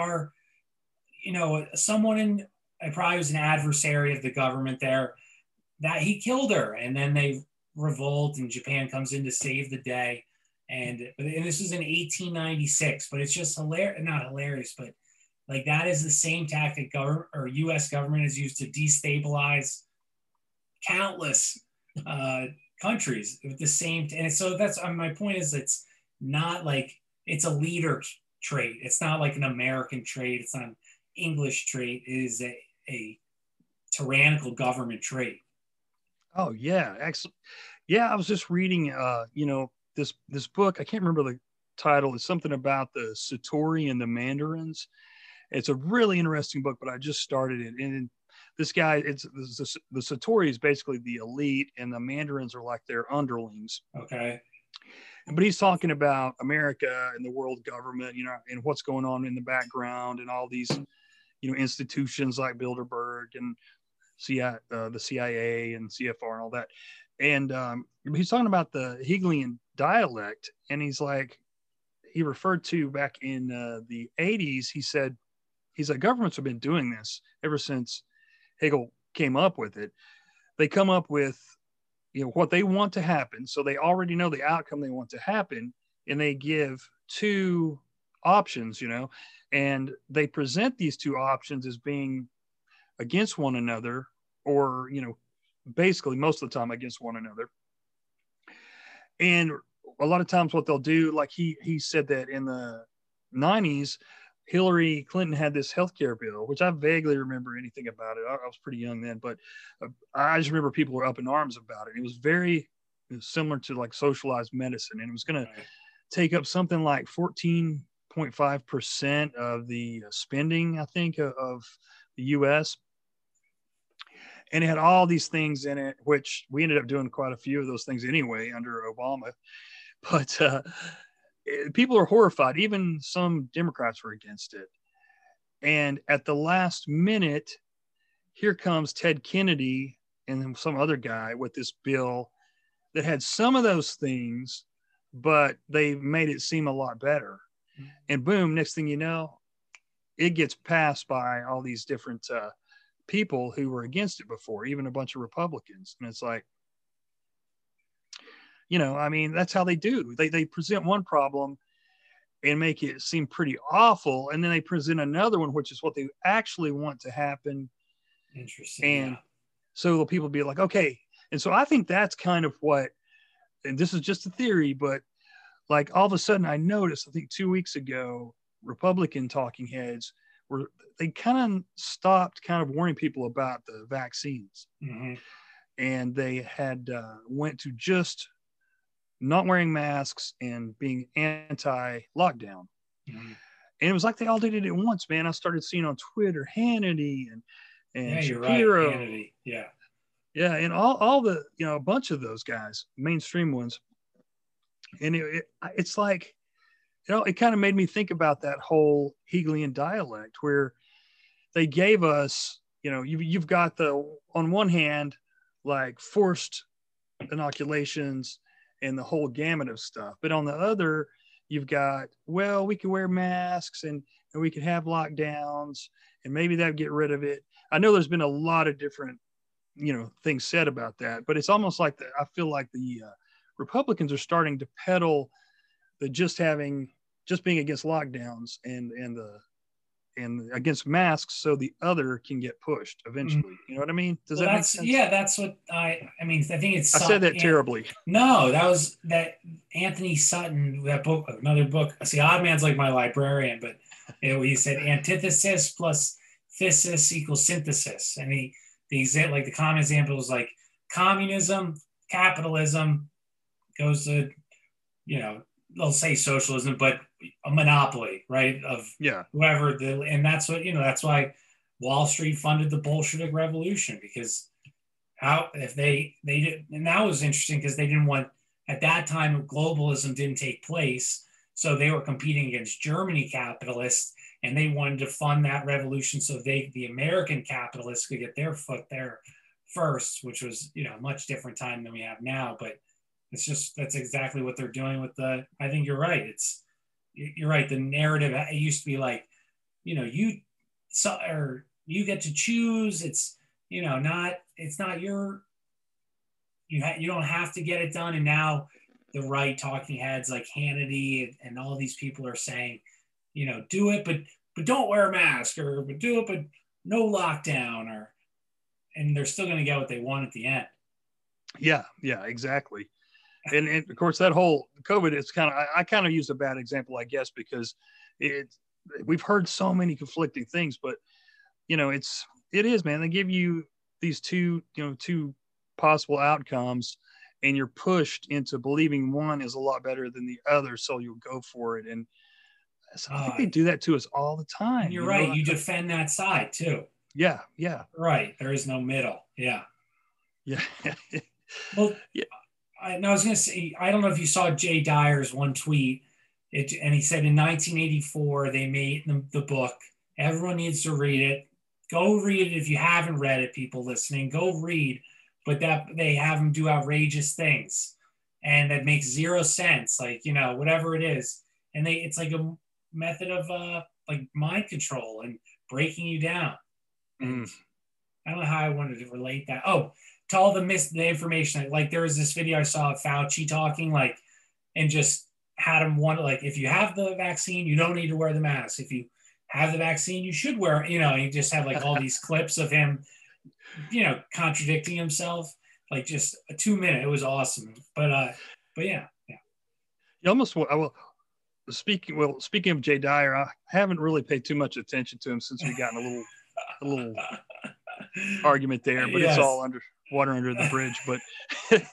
someone in. I probably was an adversary of the government there, that he killed her. And then they revolt and Japan comes in to save the day. And this was in 1896, but it's just not hilarious, but like that is the same tactic U.S. government has used to destabilize countless countries with the same. And so that's my point is it's not like it's a leader trait. It's not like an American trait. It's not an English trait. It is a tyrannical government trait. Oh yeah, excellent. Yeah, I was just reading, this book. I can't remember the title. It's something about the Satori and the Mandarins. It's a really interesting book, but I just started it. And this guy, the Satori is basically the elite, and the Mandarins are like their underlings. Okay. But he's talking about America and the world government, and what's going on in the background, and all these, institutions like Bilderberg and the CIA and CFR and all that. And he's talking about the Hegelian dialect, and he referred to back in the 80s. He said governments have been doing this ever since Hegel came up with it. They come up with what they want to happen, so they already know the outcome they want to happen, and they give two options, and they present these two options as being against one another, or basically most of the time against one another. And a lot of times what they'll do, like he said that in the 90s, Hillary Clinton had this healthcare bill, which I vaguely remember anything about it. I was pretty young then, but I just remember people were up in arms about it. It was very similar to like socialized medicine, and it was going to take up something like 0.5% of the spending, I think, of the U.S. And it had all these things in it, which we ended up doing quite a few of those things anyway under Obama. But people are horrified. Even some Democrats were against it. And at the last minute, here comes Ted Kennedy and some other guy with this bill that had some of those things, but they made it seem a lot better. And boom, next thing you know, it gets passed by all these different people who were against it before, even a bunch of Republicans. And it's like, you know, I mean, that's how they do. They present one problem and make it seem pretty awful, and then they present another one, which is what they actually want to happen. Interesting. And so the people be like, okay. And so I think that's kind of what, and this is just a theory, but like all of a sudden I noticed, I think 2 weeks ago, Republican talking heads they kind of stopped kind of warning people about the vaccines. Mm-hmm. And they had went to just not wearing masks and being anti-lockdown. Mm-hmm. And it was like they all did it at once, man. I started seeing on Twitter Hannity and yeah, Shapiro. you're right, Hannity. Yeah. Yeah, and all the, you know, a bunch of those guys, mainstream ones. And it's like, you know, it kind of made me think about that whole Hegelian dialect where they gave us, you know, you've got on one hand, like forced inoculations and the whole gamut of stuff. But on the other, you've got, well, we can wear masks and we can have lockdowns and maybe that would get rid of it. I know there's been a lot of different, you know, things said about that, but it's almost like I feel like the Republicans are starting to peddle the just being against lockdowns and against masks, so the other can get pushed eventually. Mm-hmm. You know what I mean? Does that make sense? Yeah, that's what I mean. I think it's. I said that terribly. No, that Anthony Sutton, that book, another book. See, Odd Man's like my librarian, but he said antithesis plus thesis equals synthesis, and the common example is like communism, capitalism goes to, you know, they'll say socialism, but a monopoly, right? Of whoever and that's what, you know, that's why Wall Street funded the Bolshevik Revolution, because if they did, and that was interesting because they didn't want, at that time, globalism didn't take place. So they were competing against Germany capitalists, and they wanted to fund that revolution so the American capitalists could get their foot there first, which was, you know, a much different time than we have now. But that's exactly what they're doing with I think you're right. You're right. The narrative, it used to be like, you know, you get to choose. It's, you know, it's not you don't have to get it done. And now the right talking heads like Hannity and all these people are saying, you know, do it, but don't wear a mask, but do it, but no lockdown, and they're still going to get what they want at the end. Yeah, exactly. And of course, that whole COVID, it's I kind of use a bad example, I guess, because we've heard so many conflicting things, but, you know, it is, man. They give you these two possible outcomes, and you're pushed into believing one is a lot better than the other, so you'll go for it. And so I think they do that to us all the time. You're right. You defend that side too. Yeah. Right. There is no middle. Yeah. Well, yeah. I was going to say, I don't know if you saw Jay Dyer's one tweet, and he said in 1984 they made the book. Everyone needs to read it. Go read it if you haven't read it, people listening. Go read, but that they have them do outrageous things, and that makes zero sense. Like, you know, whatever it is, and it's like a method of like mind control and breaking you down. And I don't know how I wanted to relate that. Oh, to all the information. Like there was this video I saw of Fauci talking, like, and just had him like, if you have the vaccine, you don't need to wear the mask. If you have the vaccine, you should wear, you know, he just had like all these clips of him, you know, contradicting himself, like just a 2-minute. It was awesome. But yeah. You almost, speaking of Jay Dyer, I haven't really paid too much attention to him since we got in a little argument there, but It's all water under the bridge. But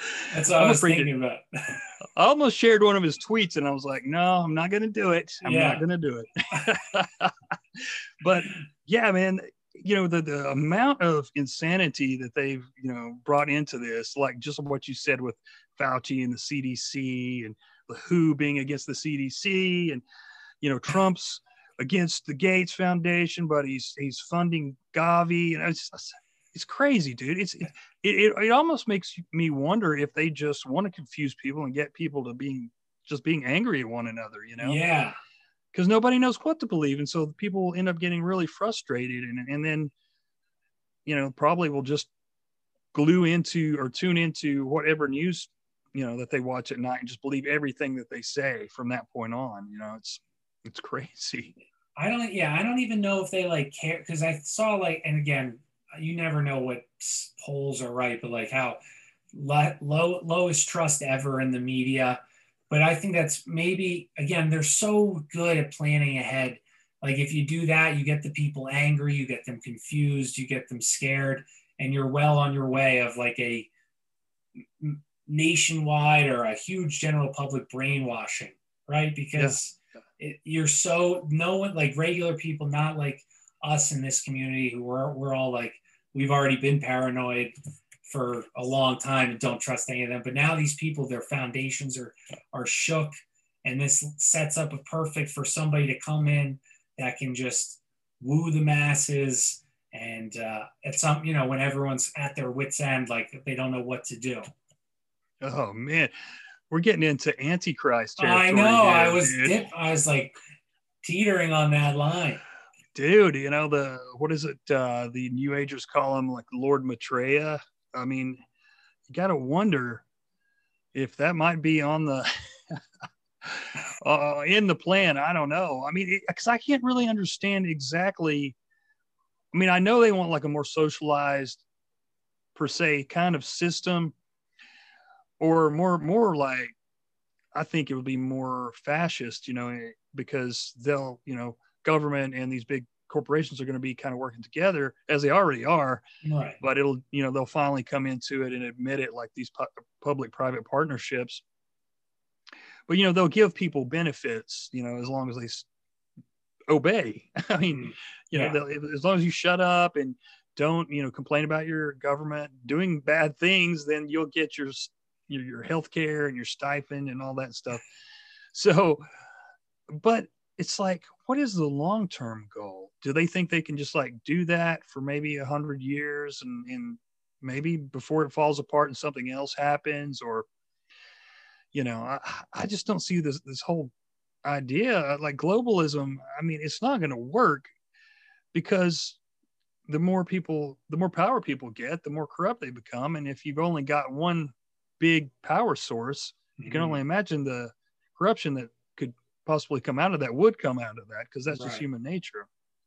That's what I was thinking about. I almost shared one of his tweets and I was like, no, I'm not going to do it. I'm not going to do it. But yeah, man, you know, the amount of insanity that they've, you know, brought into this, like just what you said with Fauci and the CDC and the WHO being against the CDC, and, you know, Trump's against the Gates Foundation, but he's funding Gavi. And it's crazy, dude. It almost makes me wonder if they just want to confuse people and get people to being angry at one another, you know? Yeah. Because nobody knows what to believe. And so people will end up getting really frustrated, and then, you know, probably will just glue into or tune into whatever news, you know, that they watch at night and just believe everything that they say from that point on. You know, it's crazy. I don't even know if they like care, because I saw like, and again, you never know what polls are right, but like how lowest trust ever in the media. But I think that's maybe, again, they're so good at planning ahead. Like if you do that, you get the people angry, you get them confused, you get them scared, and you're well on your way of like a nationwide or a huge general public brainwashing, right? Because you're so, no one, like regular people, not like us in this community who we're all like, we've already been paranoid for a long time and don't trust any of them. But now these people, their foundations are shook, and this sets up a perfect for somebody to come in that can just woo the masses. And at some, you know, when everyone's at their wit's end, like they don't know what to do. Oh man, we're getting into Antichrist territory. I know. Here, I was like teetering on that line. Dude, you know, what is it? The New Agers call him like Lord Maitreya. I mean, you got to wonder if that might be on the in the plan. I don't know. I mean, because I can't really understand exactly. I mean, I know they want like a more socialized, per se, kind of system, or more like, I think it would be more fascist, you know, because they'll, you know, government and these big corporations are going to be kind of working together, as they already are, right? But it'll, you know, they'll finally come into it and admit it, like these public-private partnerships. But, you know, they'll give people benefits, you know, as long as they obey. I mean, you know, as long as you shut up and don't, you know, complain about your government doing bad things, then you'll get your health care and your stipend and all that stuff. So, but it's like, what is the long-term goal? Do they think they can just like do that for maybe 100 years and maybe before it falls apart and something else happens? Or, you know, I just don't see this whole idea like globalism. I mean, it's not going to work, because the more power people get, the more corrupt they become. And if you've only got one big power source, you can only imagine the corruption that could possibly come out of that, because that's just human nature.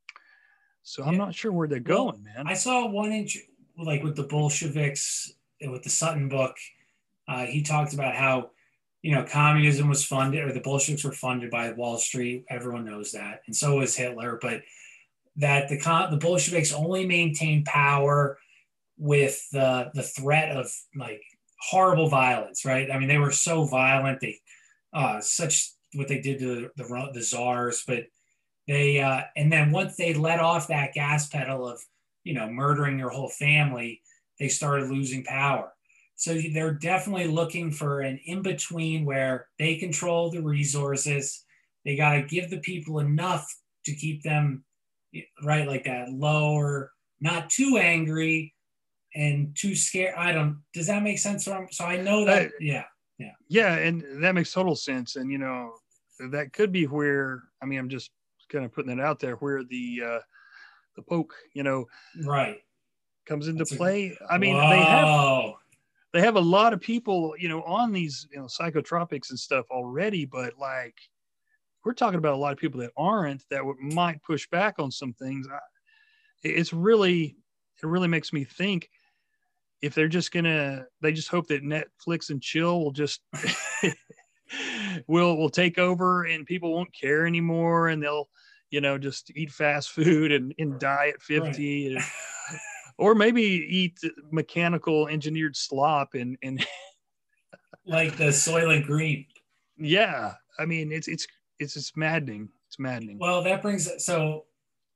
So I'm not sure where they're going, man. I saw one inch, like with the Bolsheviks, with the Sutton book. He talked about how, you know, communism was funded, or the Bolsheviks were funded by Wall Street. Everyone knows that. And so was Hitler. But that the Bolsheviks only maintained power with the threat of like horrible violence, right? I mean, they were so violent. They such what they did to the czars, but they and then once they let off that gas pedal of, you know, murdering your whole family, they started losing power. So they're definitely looking for an in-between where they control the resources. They got to give the people enough to keep them, right, like that lower, not too angry and too scared. Does that make sense? So I know that, Yeah, and that makes total sense. And, you know, that could be where, I mean, I'm just kind of putting it out there, where the Pope, you know, right, comes into play. I mean, they have a lot of people, you know, on these, you know, psychotropics and stuff already, but like, we're talking about a lot of people that aren't, that might push back on some things. It really makes me think, if they're just they just hope that Netflix and chill will just will take over and people won't care anymore, and they'll, you know, just eat fast food and die at 50, right. Or maybe eat mechanical engineered slop and like the Soylent Green. Yeah, I mean it's maddening. It's maddening. Well, that brings so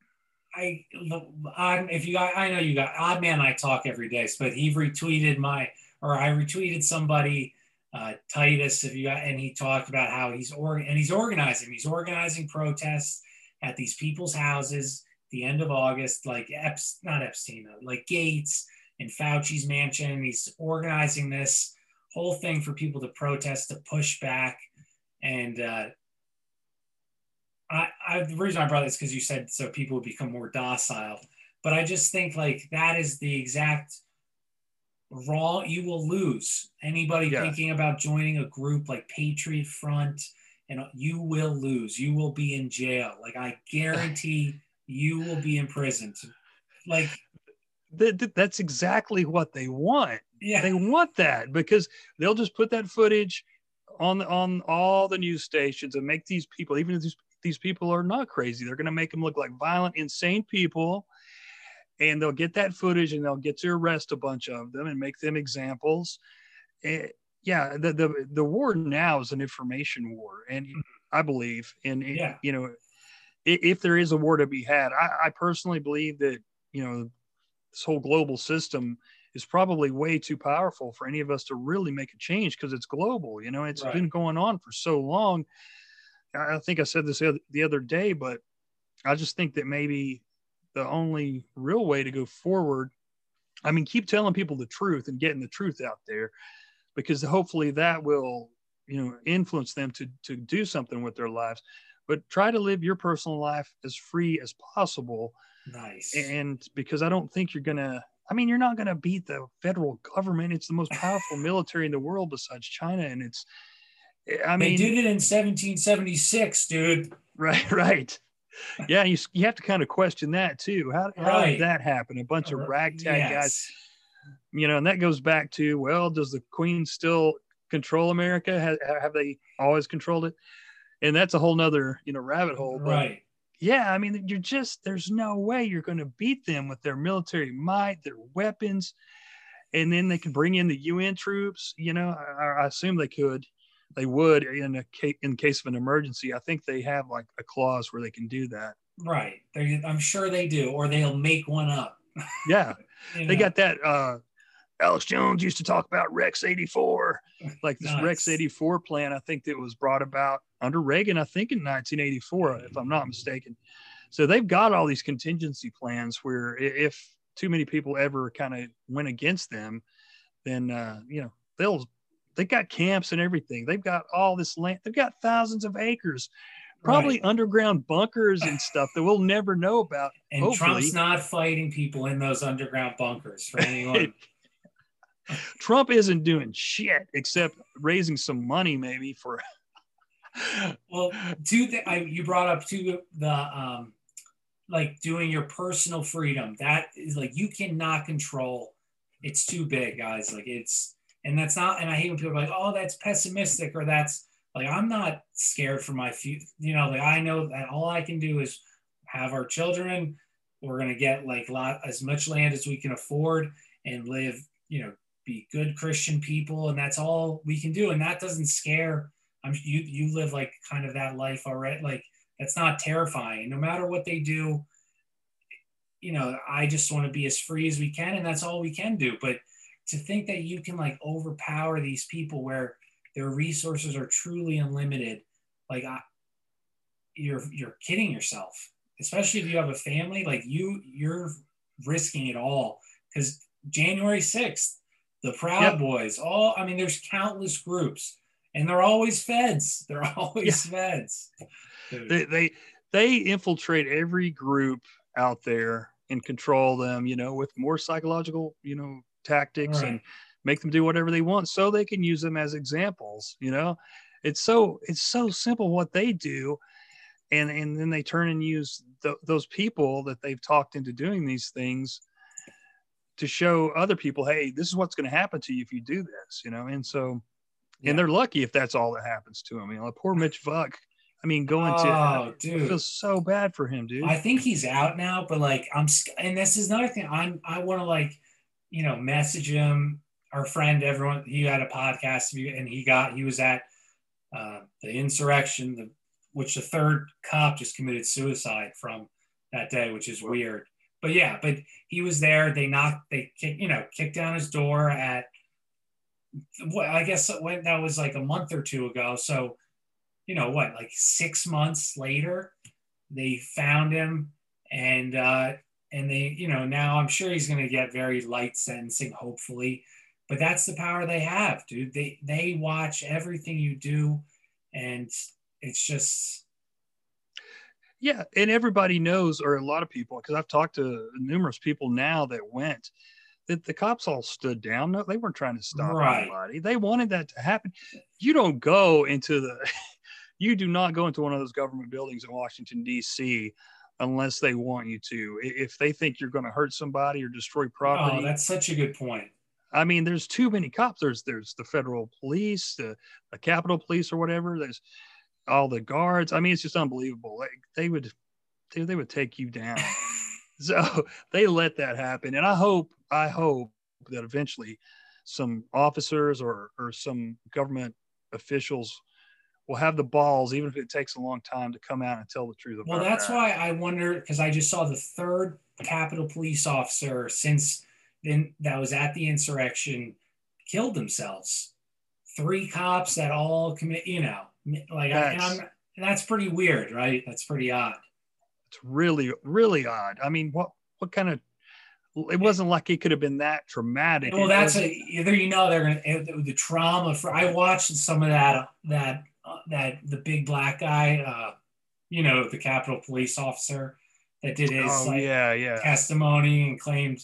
if you got, I know you got Odd Man. I talk every day, but he retweeted I retweeted somebody, Titus. If you got, and he talked about how he's organizing. He's organizing protests at these people's houses at the end of August, like not Epstein, like Gates and Fauci's mansion. He's organizing this whole thing for people to protest, to push back, and the reason I brought this because you said so people would become more docile, but I just think like that is the exact wrong. You will lose anybody thinking about joining a group like Patriot Front, and you will lose. You will be in jail. Like I guarantee you will be imprisoned. Like that's exactly what they want. Yeah, they want that because they'll just put that footage on all the news stations and make these people, even if these people are not crazy, they're going to make them look like violent, insane people, and they'll get that footage and they'll get to arrest a bunch of them and make them examples. And yeah, the war now is an information war, and I believe in you know, if there is a war to be had, I personally believe that, you know, this whole global system is probably way too powerful for any of us to really make a change because it's global. You know, it's been going on for so long. I think I said this the other day, but I just think that maybe the only real way to go forward, I mean, keep telling people the truth and getting the truth out there, because hopefully that will, you know, influence them to do something with their lives. But try to live your personal life as free as possible. Nice. And because I don't think you're not going to beat the federal government. It's the most powerful military in the world besides China. And they did it in 1776, dude. Right. Yeah, you have to kind of question that too. How did that happen? A bunch of ragtag guys, you know, and that goes back to, well, does the Queen still control America? Have they always controlled it? And that's a whole nother, you know, rabbit hole. But right. Yeah, I mean, there's no way you're going to beat them with their military might, their weapons, and then they can bring in the UN troops. You know, I assume they would in case of an emergency. I think they have like a clause where they can do that. Right. I'm sure they do, or they'll make one up. Yeah. They got that. Alex Jones used to talk about Rex 84, like this Rex 84 plan. I think that was brought about under Reagan, I think in 1984, if I'm not mistaken. So they've got all these contingency plans where if too many people ever kind of went against them, then, you know, they got camps and everything. They've got all this land. They've got thousands of acres, probably underground bunkers and stuff that we'll never know about. And hopefully. Trump's not fighting people in those underground bunkers for anyone. Trump isn't doing shit except raising some money maybe for. Well, you brought up the like doing your personal freedom. That is like, you cannot control. It's too big, guys. Like and that's not, and I hate when people are like, oh, that's pessimistic, or that's like, I'm not scared for my future. You know, like I know that all I can do is have our children. We're going to get like as much land as we can afford and live, you know, be good Christian people. And that's all we can do. And that doesn't scare. You live like kind of that life already. Like that's not terrifying. No matter what they do, you know, I just want to be as free as we can. And that's all we can do. But to think that you can like overpower these people where their resources are truly unlimited, like you're kidding yourself, especially if you have a family. Like you're risking it all, because January 6th, the Proud Boys, there's countless groups, and they're always feds. They're always feds. They infiltrate every group out there and control them, you know, with more psychological, you know, tactics, and make them do whatever they want so they can use them as examples. You know, it's so simple what they do, and then they turn and use those people that they've talked into doing these things to show other people, hey, this is what's going to happen to you if you do this, you know. And so and they're lucky if that's all that happens to him. You know, poor Mitch Vuck. I mean, I feel so bad for him, dude. I think he's out now, but like and this is another thing. I want to like, you know, message him our friend, everyone, he had a podcast, and he was at the insurrection, which the third cop just committed suicide from that day, which is weird. But yeah, but he was there. They kicked down his door at, I guess when that was like a month or two ago. So, like 6 months later, they found him, and they, now I'm sure he's going to get very light sentencing, hopefully. But that's the power they have, dude. They watch everything you do, and it's just. Yeah, and everybody knows, or a lot of people, because I've talked to numerous people now that went, that the cops all stood down. No, they weren't trying to stop anybody. They wanted that to happen. You do not go into one of those government buildings in Washington, D.C. unless they want you to. If they think you're going to hurt somebody or destroy property. Oh, that's such a good point. I mean, there's too many cops. There's the federal police, the Capitol Police or whatever. There's all the guards. I mean, it's just unbelievable. Like they would take you down. So they let that happen. And I hope that eventually some officers or some government officials will have the balls, even if it takes a long time, to come out and tell the truth about Well, that's that. why I wonder, because I just saw the third Capitol Police officer since then that was at the insurrection killed themselves. 3 cops that all commit, that's pretty weird, right? That's pretty odd. It's really, really odd. I mean, what kind of, it wasn't like it could have been that traumatic. Well, either they're gonna the trauma. I watched some of that the big black guy, the Capitol Police officer that did his testimony and claimed,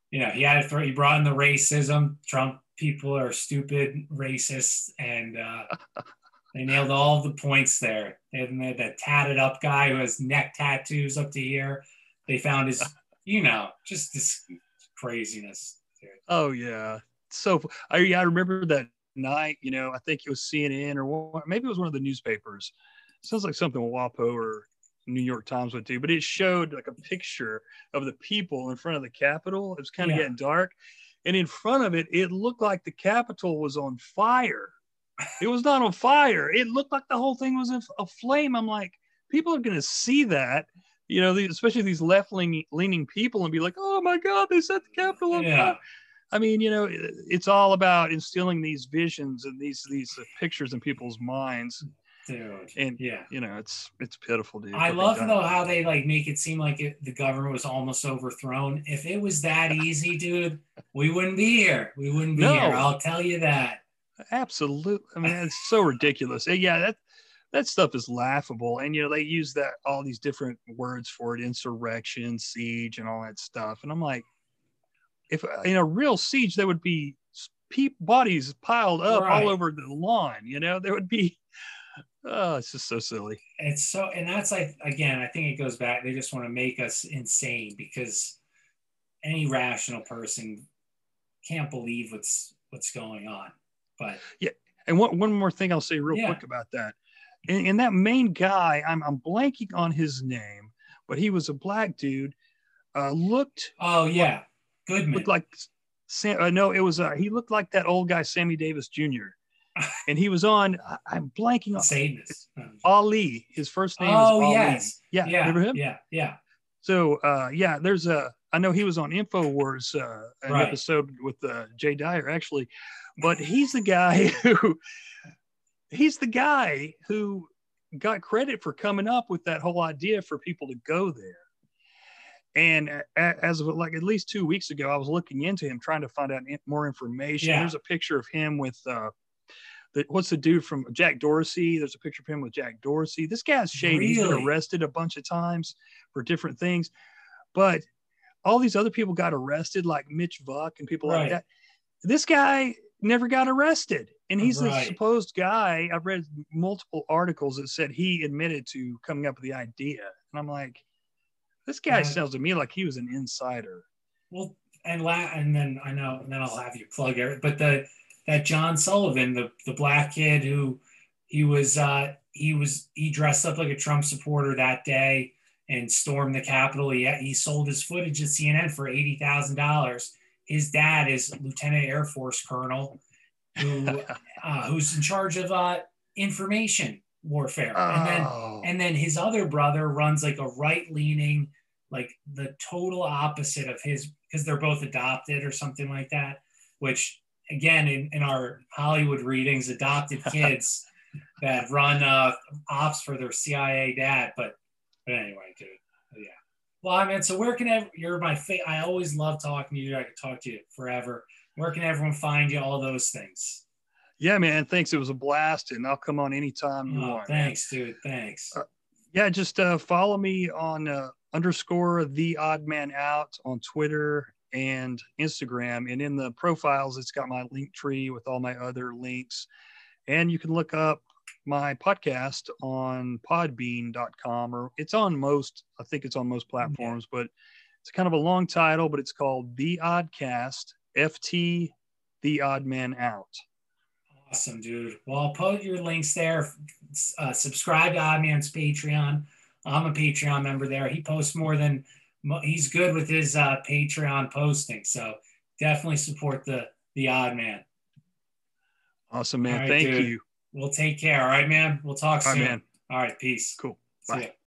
he brought in the racism. Trump people are stupid, racist, and they nailed all the points there. And that tatted up guy who has neck tattoos up to here. They found his, just this craziness. Dude. Oh yeah. So I remember that night, I think it was CNN or maybe it was one of the newspapers. Sounds like something WAPO or New York Times would do, but it showed like a picture of the people in front of the Capitol. It was kind of getting dark. And in front of it, it looked like the Capitol was on fire. It was not on fire. It looked like the whole thing was a flame. I'm like, people are going to see that, especially these left-leaning people, and be like, oh my God, they set the Capitol on fire. I mean, it's all about instilling these visions and these pictures in people's minds. Dude. And it's pitiful, dude. I love though how they make it seem like the government was almost overthrown. If it was that easy, dude, we wouldn't be here. We wouldn't be here. I'll tell you that. Absolutely. I mean, it's so ridiculous. Yeah, that stuff is laughable. And they use all these different words for it: insurrection, siege, and all that stuff. And I'm like, if in a real siege, there would be bodies piled up all over the lawn. There would be. Oh, it's just so silly. And that's again, I think it goes back. They just want to make us insane because any rational person can't believe what's going on. But yeah, and one more thing I'll say real quick about that. And that main guy, I'm blanking on his name, but he was a black dude. Looked. Oh yeah, Goodman. Looked like no, it was he looked like that old guy, Sammy Davis Jr. And he was on. I'm blanking on Satanist. Ali. His first name is Ali. Yes. Yeah. Remember him? Yeah. So there's I know he was on InfoWars, an episode with Jay Dyer actually, but he's the guy who got credit for coming up with that whole idea for people to go there. And as of at least 2 weeks ago, I was looking into him, trying to find out more information. There's a picture of him with what's the dude from Jack Dorsey? There's a picture of him with Jack Dorsey. This guy's shady. Really? He's been arrested a bunch of times for different things, but all these other people got arrested, like Mitch Buck and people like that. This guy never got arrested, and he's the supposed guy. I've read multiple articles that said he admitted to coming up with the idea, and I'm like, this guy sounds to me like he was an insider. Well, and then I know, and then I'll have you plug it, but that John Sullivan, the black kid who he dressed up like a Trump supporter that day and stormed the Capitol. He sold his footage at CNN for $80,000. his dad is Lieutenant Air Force Colonel who's in charge of information warfare. And then his other brother runs like a right-leaning, like the total opposite of his, because they're both adopted or something like that, which again, in our Hollywood readings, adopted kids that run ops for their CIA dad. But anyway, dude, yeah. Well, I mean, so where can you're my I always love talking to you. I could talk to you forever. Where can everyone find you? All those things. Yeah, man. Thanks. It was a blast, and I'll come on anytime you want. Thanks, man. Dude. Thanks. Yeah, just follow me on _ the odd man out on Twitter and Instagram. And in the profiles, it's got my link tree with all my other links. And you can look up my podcast on podbean.com, or it's on most, I think it's on most platforms, but it's kind of a long title, but it's called The Oddcast, FT, The Odd Man Out. Awesome, dude. Well, I'll put your links there. Subscribe to Odd Man's Patreon. I'm a Patreon member there. He posts he's good with his Patreon posting. So definitely support the Odd Man. Awesome, man. Right, Thank you. We'll take care. All right, man. We'll talk soon. All right, man. All right, peace. Cool. Bye. See ya.